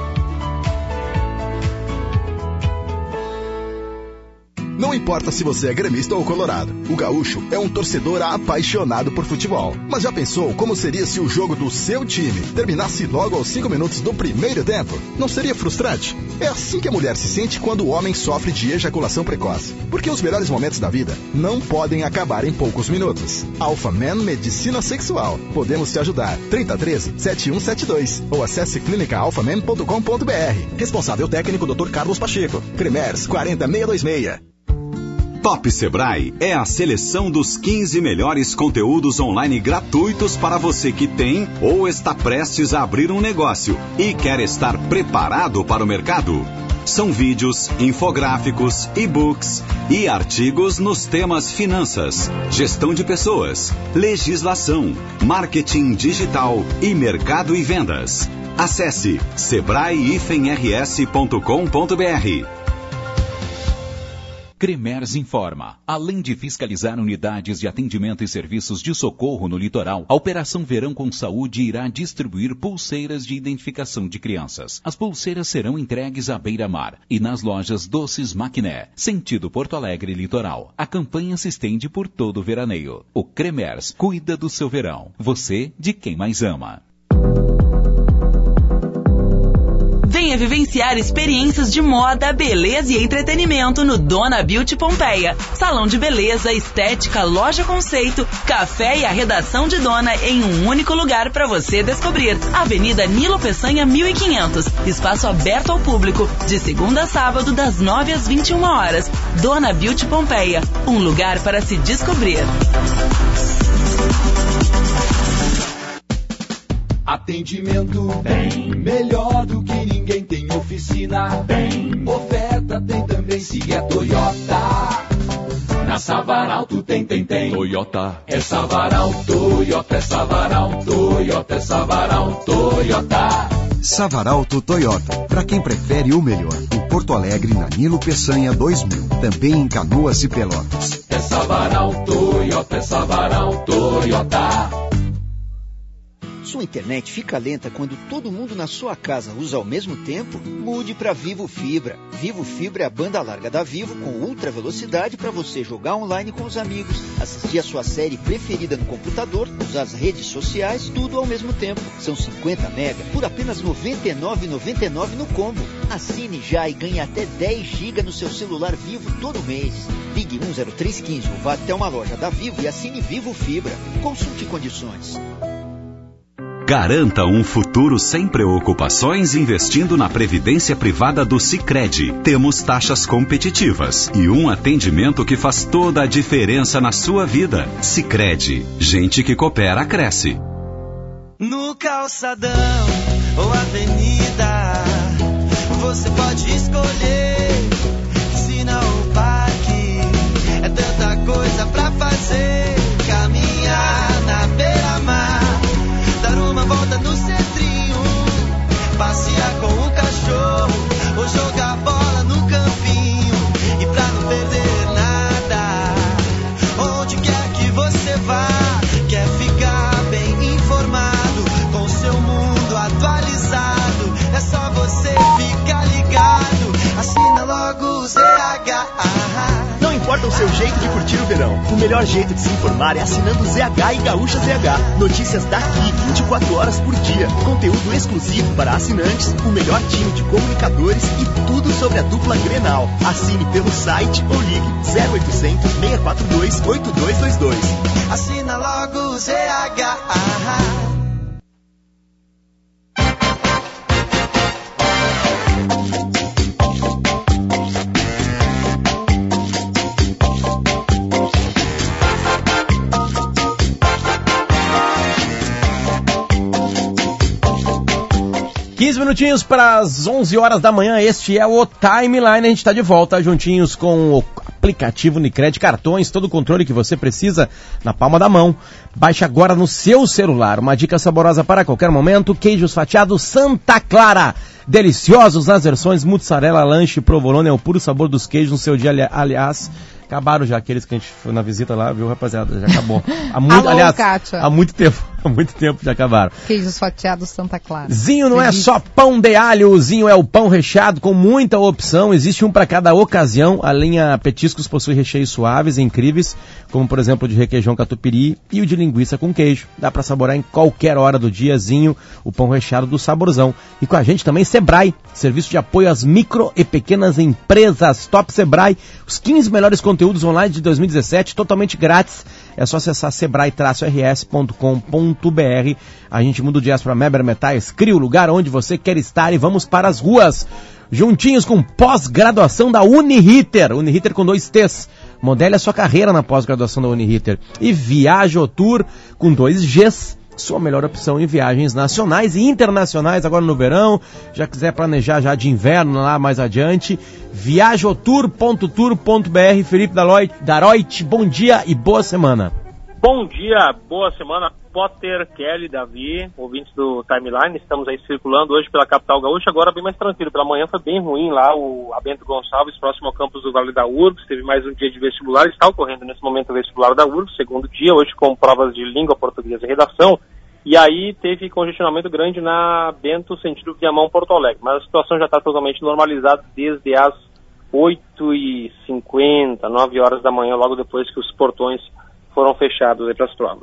Não importa se você é gremista ou colorado, o gaúcho é um torcedor apaixonado por futebol. Mas já pensou como seria se o jogo do seu time terminasse logo aos cinco minutos do primeiro tempo? Não seria frustrante? É assim que a mulher se sente quando o homem sofre de ejaculação precoce. Porque os melhores momentos da vida não podem acabar em poucos minutos. Alpha Man Medicina Sexual. Podemos te ajudar. trinta e três, setenta e um setenta e dois ou acesse clínica alpha man ponto com ponto b r. Responsável técnico doutor Carlos Pacheco. Cremers quarenta mil seiscentos e vinte e seis. Top Sebrae é a seleção dos quinze melhores conteúdos online gratuitos para você que tem ou está prestes a abrir um negócio e quer estar preparado para o mercado. São vídeos, infográficos, e-books e artigos nos temas finanças, gestão de pessoas, legislação, marketing digital e mercado e vendas. Acesse sebrae dash r s ponto com ponto b r. Cremers informa. Além de fiscalizar unidades de atendimento e serviços de socorro no litoral, a Operação Verão com Saúde irá distribuir pulseiras de identificação de crianças. As pulseiras serão entregues à beira-mar e nas lojas Doces Maquiné, sentido Porto Alegre Litoral. A campanha se estende por todo o veraneio. O Cremers cuida do seu verão. Você de quem mais ama. Venha vivenciar experiências de moda, beleza e entretenimento no Dona Beauty Pompeia. Salão de beleza, estética, loja conceito, café e a redação de Dona em um único lugar para você descobrir. Avenida Nilo Peçanha mil e quinhentos. Espaço aberto ao público, de segunda a sábado, das nove às vinte e uma horas. Dona Beauty Pompeia, um lugar para se descobrir. Atendimento bem melhor do que ninguém tem. Oficina bem, oferta tem também. Se é Toyota, na Savaralto tem, tem, tem. Toyota é Savaral, Toyota é Savaral, Toyota é Savaral, Toyota. Savaralto Toyota, para quem prefere o melhor. Em Porto Alegre, na Nilo Peçanha dois mil. Também em Canoas e Pelotas. É Savaral, Toyota é Savaral, Toyota. Sua internet fica lenta quando todo mundo na sua casa usa ao mesmo tempo? Mude para Vivo Fibra. Vivo Fibra é a banda larga da Vivo com ultra velocidade para você jogar online com os amigos, assistir a sua série preferida no computador, usar as redes sociais, tudo ao mesmo tempo. São cinquenta mega por apenas noventa e nove reais e noventa e nove centavos no combo. Assine já e ganhe até dez gigas no seu celular Vivo todo mês. Ligue um zero três um cinco ou vá até uma loja da Vivo e assine Vivo Fibra. Consulte condições. Garanta um futuro sem preocupações investindo na previdência privada do Sicredi. Temos taxas competitivas e um atendimento que faz toda a diferença na sua vida. Sicredi, gente que coopera cresce. No calçadão ou avenida, você pode escolher piscina ou parque. É tanta coisa pra fazer. Caminhar na beira-mar, dar uma volta no centrinho, passear com o cachorro ou jogar bola no campinho. E pra não perder nada, onde quer que você vá, quer ficar bem informado, com seu mundo atualizado, é só você ficar ligado. Assina logo o Z H. Não importa o seu jeito de curtir o verão, o melhor jeito de se informar é assinando Z H e Gaúcha Z H. Notícias daqui vinte e quatro horas por dia. Conteúdo exclusivo para assinantes, o melhor time de comunicadores e tudo sobre a dupla Grenal. Assine pelo site ou ligue zero oitocentos, seis quatro dois, oito dois dois dois. Assina logo o Z H. quinze minutinhos para as onze horas da manhã, este é o Timeline, a gente está de volta juntinhos com o aplicativo Unicred Cartões, todo o controle que você precisa na palma da mão. Baixe agora no seu celular, uma dica saborosa para qualquer momento, queijos fatiados Santa Clara, deliciosos nas versões mussarela, lanche, provolone, é o puro sabor dos queijos no seu dia, ali, aliás... Acabaram já aqueles que a gente foi na visita lá, viu, rapaziada? Já acabou. Há muito, Alô, aliás, Kátia. há muito tempo, há muito tempo já acabaram. Queijos fatiados Santa Clara. Zinho não é só pão de alho, o Zinho é o pão recheado com muita opção, existe um para cada ocasião. A linha Petiscos possui recheios suaves e incríveis, como por exemplo o de requeijão catupiry e o de linguiça com queijo. Dá para saborar em qualquer hora do dia, Zinho, o pão recheado do saborzão. E com a gente também Sebrae, serviço de apoio às micro e pequenas empresas. Top Sebrae, os quinze melhores conteúdos online de dois mil e dezessete, totalmente grátis. É só acessar sebrae traço r s ponto com ponto b r. A gente muda o jazz para Meber Metais, cria o lugar onde você quer estar e vamos para as ruas. Juntinhos com pós-graduação da Uniriter. Uniriter com dois T's. Modele a sua carreira na pós-graduação da Uniriter. E Viajotour com dois G's. Sua melhor opção em viagens nacionais e internacionais agora no verão. Já quiser planejar já de inverno lá mais adiante, viajotour ponto tour ponto b r. Felipe Daroit, bom dia e boa semana. Bom dia, boa semana. Potter, Kelly, Davi, ouvintes do Timeline, estamos aí circulando hoje pela capital gaúcha, agora bem mais tranquilo. Pela manhã foi bem ruim lá, o a Bento Gonçalves, próximo ao campus do Vale da Urgs, teve mais um dia de vestibular, está ocorrendo nesse momento o vestibular da Urgs, segundo dia, hoje com provas de língua portuguesa e redação, e aí teve congestionamento grande na Bento, sentido Viamão-Porto Alegre, mas a situação já está totalmente normalizada desde as oito e cinquenta, nove horas da manhã, logo depois que os portões foram fechados aí para as provas.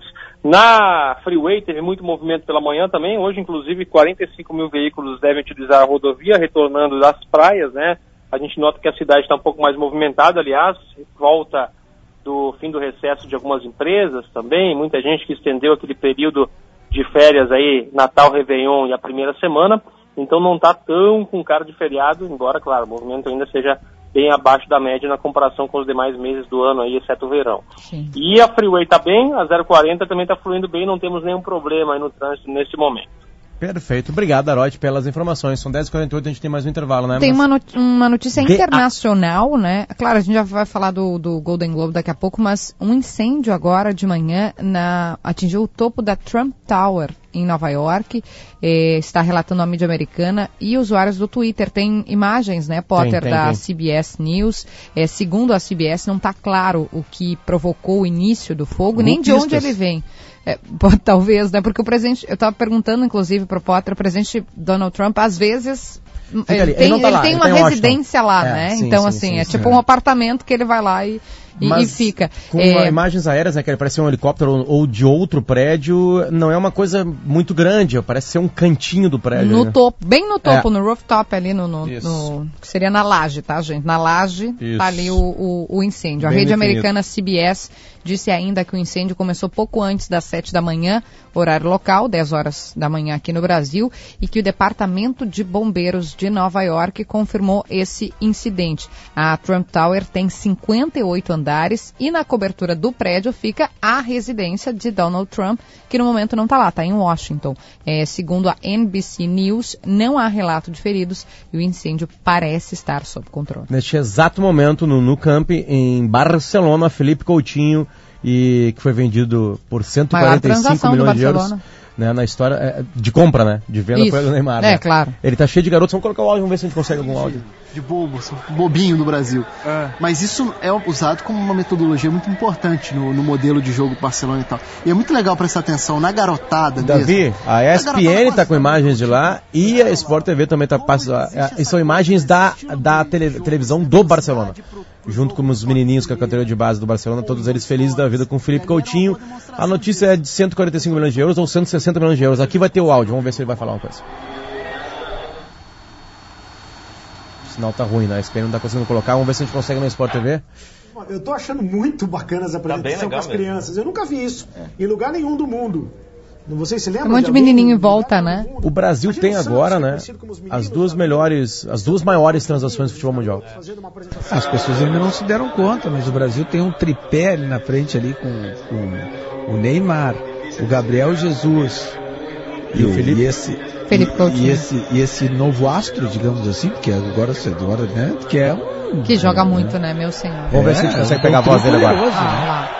Na Freeway teve muito movimento pela manhã também, hoje inclusive quarenta e cinco mil veículos devem utilizar a rodovia, retornando das praias, né? A gente nota que a cidade está um pouco mais movimentada, aliás, volta do fim do recesso de algumas empresas também, muita gente que estendeu aquele período de férias aí, Natal, Réveillon e a primeira semana, então não está tão com cara de feriado, embora, claro, o movimento ainda seja bem abaixo da média na comparação com os demais meses do ano, aí, exceto o verão. Sim. E a Freeway está bem, a zero quarenta também está fluindo bem, não temos nenhum problema aí no trânsito nesse momento. Perfeito. Obrigado, Arote, pelas informações. São dez e quarenta e oito, a gente tem mais um intervalo, né? Tem mas... uma, not- uma notícia De... internacional, né? Claro, a gente já vai falar do, do Golden Globe daqui a pouco, mas um incêndio agora de manhã na, atingiu o topo da Trump Tower em Nova York, eh, está relatando a mídia americana, e usuários do Twitter. Tem imagens, né, Potter, tem, tem, da tem. C B S News. Eh, segundo a C B S, não está claro o que provocou o início do fogo, nem de onde ele vem. É, talvez, né? Porque o presidente, eu estava perguntando, inclusive, para o Potter, o presidente Donald Trump, às vezes, ele, ali, tem, ele, não tá ele lá, tem ele uma tá residência lá, é, né? sim, então, sim, assim, sim, é sim, tipo é. um apartamento que ele vai lá e, e, Mas e fica. Com é, imagens aéreas, né, que ele parece um helicóptero ou, ou de outro prédio, não é uma coisa muito grande, parece ser um cantinho do prédio. No né? topo, bem no topo, É. no rooftop ali, no, no, no- que seria na laje, tá, gente? Na laje Isso. tá ali o, o, o incêndio. A Bem rede definido. americana C B S disse ainda que o incêndio começou pouco antes das sete da manhã, horário local, dez horas da manhã aqui no Brasil, e que o Departamento de Bombeiros de Nova York confirmou esse incidente. A Trump Tower tem cinquenta e oito andares e na cobertura do prédio fica a residência de Donald Trump, que no momento não está lá, está em Washington. É, segundo a N B C News, não há relato de feridos e o incêndio parece estar sob controle. Neste exato momento, no Nou Camp, em Barcelona, Felipe Coutinho, e que foi vendido por cento e quarenta e cinco milhões de euros, né, na história é, de compra, né, de venda Isso. pelo Neymar. É, né? claro. Ele tá cheio de garotos, vamos colocar o áudio, vamos ver se a gente consegue algum áudio. De bobo, bobinho no Brasil. É. Mas isso é usado como uma metodologia muito importante no, no modelo de jogo do Barcelona e tal. E é muito legal prestar atenção na garotada Davi, mesmo. a E S P N está com imagens de lá e a Sport T V também está passando. E são imagens da, da tele, televisão do Barcelona. Junto com os menininhos com a categoria de base do Barcelona, todos eles felizes da vida com o Felipe Coutinho. A notícia é de cento e quarenta e cinco milhões de euros ou cento e sessenta milhões de euros. Aqui vai ter o áudio, vamos ver se ele vai falar uma coisa. O sinal tá ruim, né? A E S P N não tá conseguindo colocar, vamos ver se a gente consegue na Sport T V. Eu tô achando muito bacana essa apresentação Tá com as mesmo. crianças. Eu nunca vi isso em lugar nenhum do mundo. Vocês se Um lembram? monte de alguém? menininho em volta, né? O Brasil tem agora, né, as duas melhores, as duas maiores transações do futebol mundial. As pessoas ainda não se deram conta, mas o Brasil tem um tripé ali na frente ali com, com o Neymar, o Gabriel Jesus e, o Felipe, e esse Felipe Coutinho. e esse e esse novo astro, digamos assim, porque agora agora, né, que é um, Que joga muito, né, meu senhor? Vamos ver se a gente consegue pegar a voz dele agora. Ah, lá.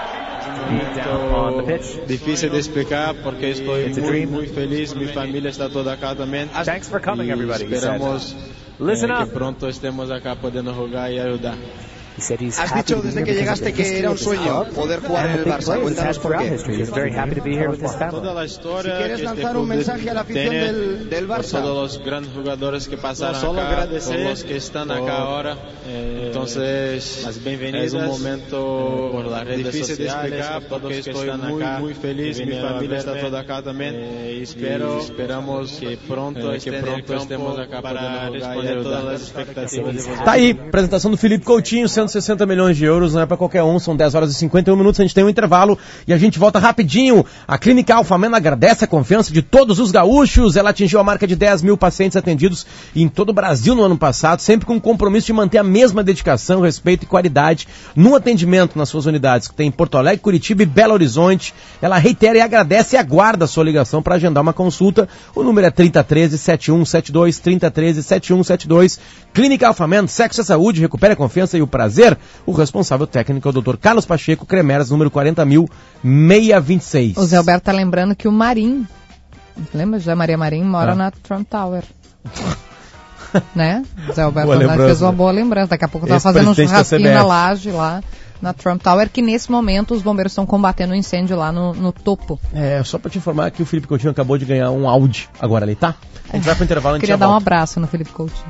Difícil de explicar porque estou muito, muito feliz, minha família está toda acá também. Thanks for coming, everybody, he Esperamos Listen eh, que up. pronto estemos acá podendo jogar e ajudar. Has dicho desde que llegaste que era un sueño poder jugar en el Barça. Cuéntanos por qué. Toda la historia Si quieres que este lanzar club un mensaje a la afición tiene, del, del por Barça. todos los grandes jugadores que pasaron No, solo acá, agradecer por los que están por, acá ahora. eh, Entonces, las bienvenidas, es un momento eh, por las redes difícil de sociales, explicar por todos porque que estoy están muy, acá, muy feliz, que mi vinieron a familia está verme, toda acá también. eh, y y espero esperamos que pronto, eh, que estén pronto en el estemos campo acá para para responder responder todas todas as as expectativas de vocês. Tá aí, apresentação do Felipe Coutinho, cento e sessenta milhões de euros, não é pra qualquer um, são dez horas e cinquenta e um minutos, a gente tem um intervalo e a gente volta rapidinho. A Clínica Alphaman agradece a confiança de todos os gaúchos, ela atingiu a marca de dez mil pacientes atendidos em todo o Brasil no ano passado, sempre com o compromisso de manter a mesma dedicação, respeito e qualidade no atendimento nas suas unidades, que tem em Porto Alegre, Curitiba e Belo Horizonte. Ela reitera e agradece e aguarda a sua ligação para agendar uma consulta. O número é trinta, treze, setenta e um setenta e dois, trinta, treze, setenta e um setenta e dois. Clínica Alphaman, sexo é saúde, recupere a confiança e o prazer dizer. O responsável técnico é o doutor Carlos Pacheco, Cremeras, número quarenta mil seiscentos e vinte e seis. O Zé Alberto tá lembrando que o Marim, lembra? José Maria Marim mora Ah. na Trump Tower. Né? O Zé Alberto Boa Andrade lembrança. fez uma boa lembrança. Daqui a pouco eu tava fazendo um Ex-presidente da churrasquinho C B F. na laje lá na Trump Tower, que nesse momento os bombeiros estão combatendo o incêndio lá no, no topo. É, só pra te informar que o Felipe Coutinho acabou de ganhar um Audi agora ali, tá? A gente vai pro intervalo, a gente Queria já dar um volta. abraço no Felipe Coutinho.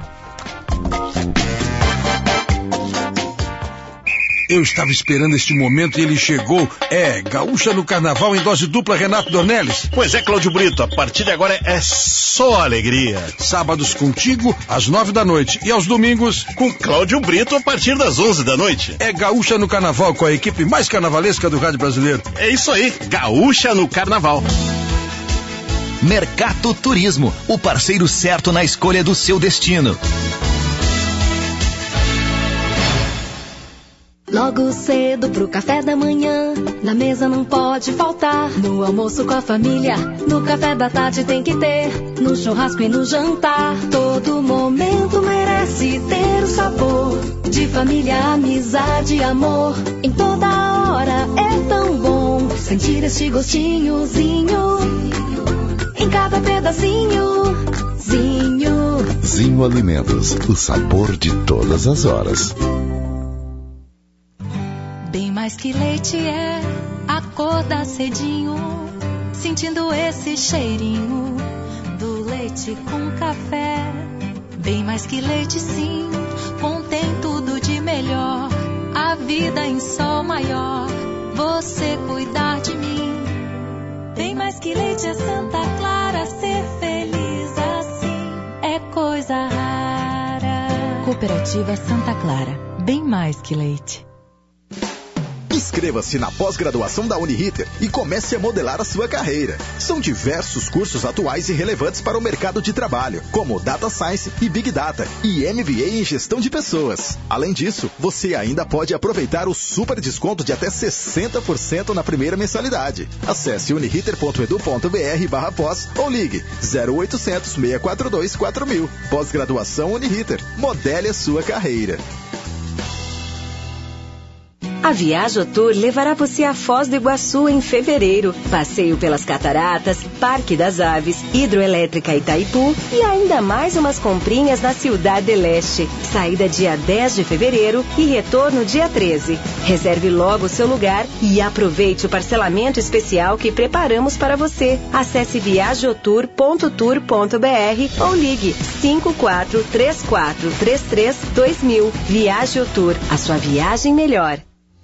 Eu estava esperando este momento e ele chegou. É, Gaúcha no Carnaval em dose dupla, Renato Dornelles. Pois é, Cláudio Brito, a partir de agora é só alegria. Sábados contigo, às nove da noite. E aos domingos, com Cláudio Brito, a partir das onze da noite. É Gaúcha no Carnaval, com a equipe mais carnavalesca do rádio brasileiro. É isso aí, Gaúcha no Carnaval. Mercato Turismo, o parceiro certo na escolha do seu destino. Logo cedo pro café da manhã, na mesa não pode faltar. No almoço com a família, no café da tarde tem que ter. No churrasco e no jantar, todo momento merece ter o sabor de família, amizade e amor. Em toda hora é tão bom sentir este gostinhozinho em cada pedacinho. Zinho. Zinho Alimentos, o sabor de todas as horas. Bem mais que leite é acordar cedinho, sentindo esse cheirinho do leite com café. Bem mais que leite, sim, contém tudo de melhor. A vida em sol maior, você cuidar de mim. Bem mais que leite é Santa Clara, ser feliz assim é coisa rara. Cooperativa Santa Clara, bem mais que leite. Inscreva-se na pós-graduação da Uniriter e comece a modelar a sua carreira. São diversos cursos atuais e relevantes para o mercado de trabalho, como Data Science e Big Data e M B A em Gestão de Pessoas. Além disso, você ainda pode aproveitar o super desconto de até sessenta por cento na primeira mensalidade. Acesse uniriter ponto edu ponto br barra pós ou ligue zero oitocentos, seis quatro dois, quatro mil. Pós-graduação Uniriter. Modele a sua carreira. A Viajotour levará você a Foz do Iguaçu em fevereiro. Passeio pelas cataratas, Parque das Aves, Hidroelétrica Itaipu e ainda mais umas comprinhas na Cidade do Leste. Saída dia dez de fevereiro e retorno dia treze. Reserve logo seu lugar e aproveite o parcelamento especial que preparamos para você. Acesse viajotour ponto tour ponto br ou ligue cinco quatro três quatro três três dois mil. Viajotour, a sua viagem melhor.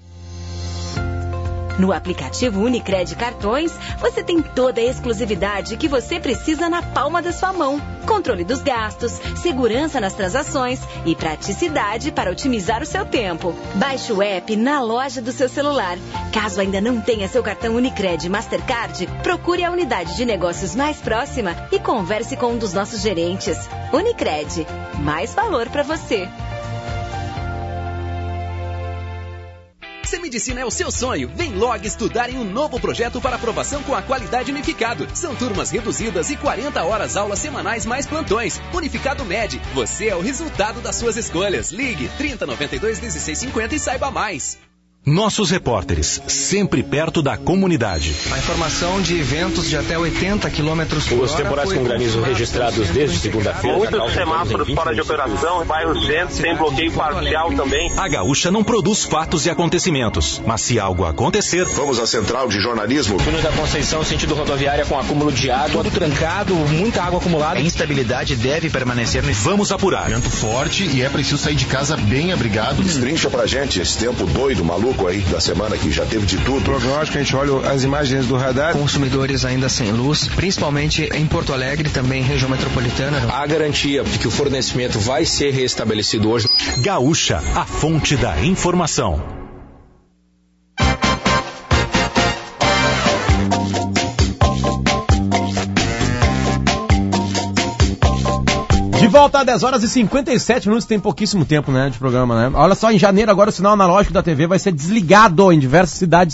No aplicativo Unicred Cartões, você tem toda a exclusividade que você precisa na palma da sua mão. Controle dos gastos, segurança nas transações e praticidade para otimizar o seu tempo. Baixe o app na loja do seu celular. Caso ainda não tenha seu cartão Unicred Mastercard, procure a unidade de negócios mais próxima e converse com um dos nossos gerentes. Unicred, mais valor para você. Semidicina é o seu sonho. Vem logo estudar em um novo projeto para aprovação com a qualidade Unificado. São turmas reduzidas e quarenta horas aulas semanais mais plantões. Unificado Med. Você é o resultado das suas escolhas. Ligue trinta, noventa e dois, dezesseis, cinquenta e saiba mais. Nossos repórteres, sempre perto da comunidade. A informação de ventos de até oitenta quilômetros por hora. Os temporais com granizo registrados desde segunda-feira. Muitos semáforos fora de operação, bairro centro, tem bloqueio parcial também. A Gaúcha não produz fatos e acontecimentos, mas se algo acontecer... Vamos à central de jornalismo. Túnel da Conceição, sentido rodoviária com acúmulo de água. Tudo trancado, muita água acumulada. A instabilidade deve permanecer no... Vamos apurar. Vento forte e é preciso sair de casa bem abrigado. Destrincha pra gente esse tempo doido, maluco aí da semana que já teve de tudo. Prognóstico, a gente olha as imagens do radar. Consumidores ainda sem luz, principalmente em Porto Alegre, também região metropolitana. Há garantia de que o fornecimento vai ser restabelecido hoje. Gaúcha, a fonte da informação. De volta a dez horas e cinquenta e sete minutos, tem pouquíssimo tempo, né, de programa, né? Olha só, em janeiro agora o sinal analógico da T V vai ser desligado em diversas cidades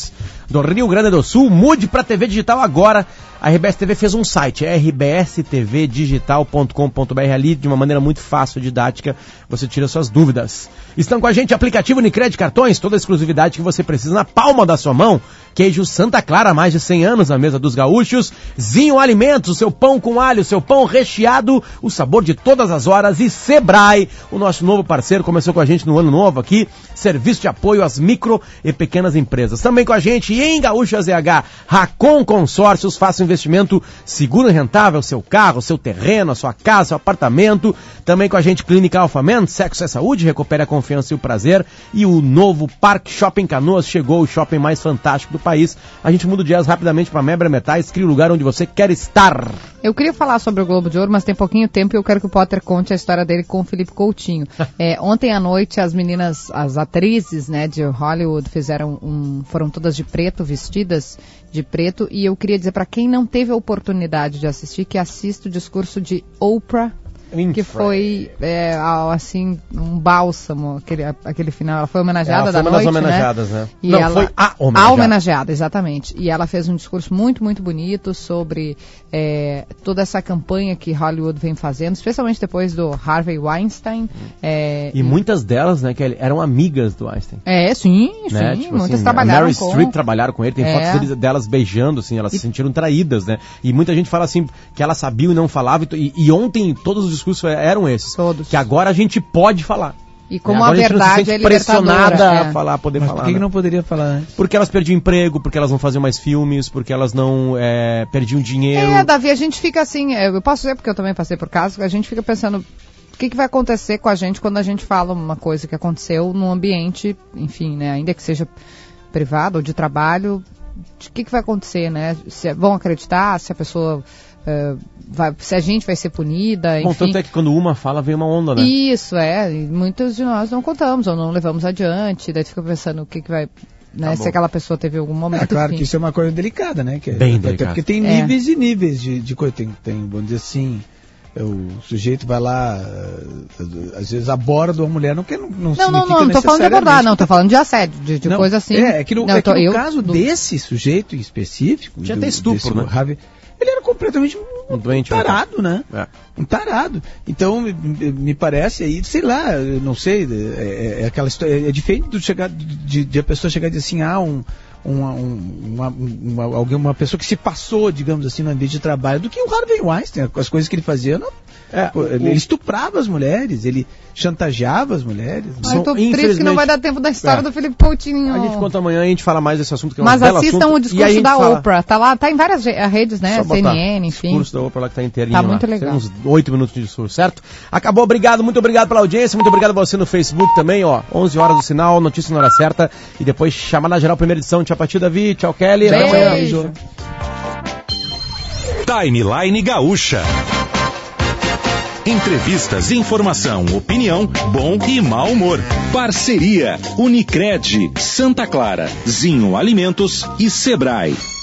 do Rio Grande do Sul. Mude para T V digital agora. A R B S T V fez um site, é r b s t v digital ponto com ponto b r. Ali, de uma maneira muito fácil, didática, você tira suas dúvidas. Estão com a gente aplicativo Unicred Cartões, toda a exclusividade que você precisa na palma da sua mão. Queijo Santa Clara, mais de cem anos na mesa dos gaúchos. Zinho Alimentos, o seu pão com alho, o seu pão recheado, o sabor de todas as horas. E Sebrae, o nosso novo parceiro, começou com a gente no ano novo aqui, serviço de apoio às micro e pequenas empresas. Também com a gente em Gaúcha Z H, Racon Consórcios, faça investimento seguro e rentável, seu carro, seu terreno, a sua casa, seu apartamento. Também com a gente Clínica Alphaman, sexo é saúde, recupere a confiança e o prazer. E o novo Parque Shopping Canoas chegou, o shopping mais fantástico do país. A gente muda o jazz rapidamente para Mebra Metais, cria o lugar onde você quer estar. Eu queria falar sobre o Globo de Ouro, mas tem pouquinho tempo e eu quero que o Potter conte a história dele com o Felipe Coutinho. É, ontem à noite as meninas, as atrizes, né, de Hollywood fizeram um, foram todas de preto, vestidas de preto, e eu queria dizer para quem não teve a oportunidade de assistir, que assista o discurso de Oprah, que foi, é, assim, um bálsamo, aquele, aquele final. Ela foi homenageada ela foi da noite, homenageadas, né? né? E Não, ela, foi a homenageada. A homenageada, exatamente. E ela fez um discurso muito, muito bonito sobre é, toda essa campanha que Hollywood vem fazendo, especialmente depois do Harvey Weinstein. É, e, e muitas delas, né, que eram amigas do Weinstein. É, sim, né? sim. Tipo muitas assim, trabalharam Mary com... Streep trabalharam com ele, tem é. fotos delas beijando, assim, elas e... se sentiram traídas, né? E muita gente fala assim, que ela sabia e não falava, e, e ontem todos os discursos eram esses. Todos. Que agora a gente pode falar. E como a, a verdade a é pressionada é. a falar, poder Mas falar. Por que, né? que não poderia falar antes? Porque elas perdiam emprego, porque elas não faziam mais filmes, porque elas não é, perdiam dinheiro. É, Davi, a gente fica assim, eu posso dizer porque eu também passei por caso, a gente fica pensando o que, que vai acontecer com a gente quando a gente fala uma coisa que aconteceu num ambiente, enfim, né, ainda que seja privado ou de trabalho, o que, que vai acontecer, né? Se vão acreditar, se a pessoa... Uh, vai, se a gente vai ser punida, enfim. Bom, tanto é que quando uma fala, vem uma onda, né? Isso, é. E muitos de nós não contamos ou não levamos adiante, daí fica pensando o que, que vai... Né, tá se aquela pessoa teve algum momento... É claro enfim. que isso é uma coisa delicada, né? Que Bem é, delicado. Até porque tem É. níveis e níveis de, de coisa. Tem, tem, vamos dizer assim... O sujeito vai lá, às vezes aborda uma mulher, não quer, não, não Não, não, não, não tô falando de abordar, não, tô falando de assédio, de, de não, coisa assim. É, é que no, não, é que tô, no eu, caso do... desse sujeito em específico, tinha do, até estupro, né? Harvey, ele era completamente um, um doente, tarado, né? É. Um tarado. Então, me, me parece aí, sei lá, eu não sei, é, é aquela história, é diferente de, chegar, de, de a pessoa chegar e dizer assim, ah, um... Uma, uma, uma, alguém, uma pessoa que se passou, digamos assim, no ambiente de trabalho, do que o Harvey Weinstein, as coisas que ele fazia. Não, é, pô, ele, ele estuprava as mulheres, ele chantageava as mulheres. Ai, eu tô triste que não vai dar tempo da história é. do Felipe Coutinho. A gente conta amanhã e a gente fala mais desse assunto. Que é um Mas belo assistam assunto, o discurso da fala... Oprah, tá lá, tá em várias redes, né, C N N, enfim. O discurso da Oprah lá que tá inteirinho tá lá. muito legal. Tem uns oito minutos de discurso, certo? Acabou, obrigado, muito obrigado pela audiência, muito obrigado a você no Facebook também, ó, onze horas do sinal, notícia na hora certa, e depois chamada geral, primeira edição. Tchau, Pati, Davi, tchau, Kelly. Beijo. Timeline Gaúcha. Entrevistas, informação, opinião, bom e mau humor. Parceria Unicred, Santa Clara, Zinho Alimentos e Sebrae.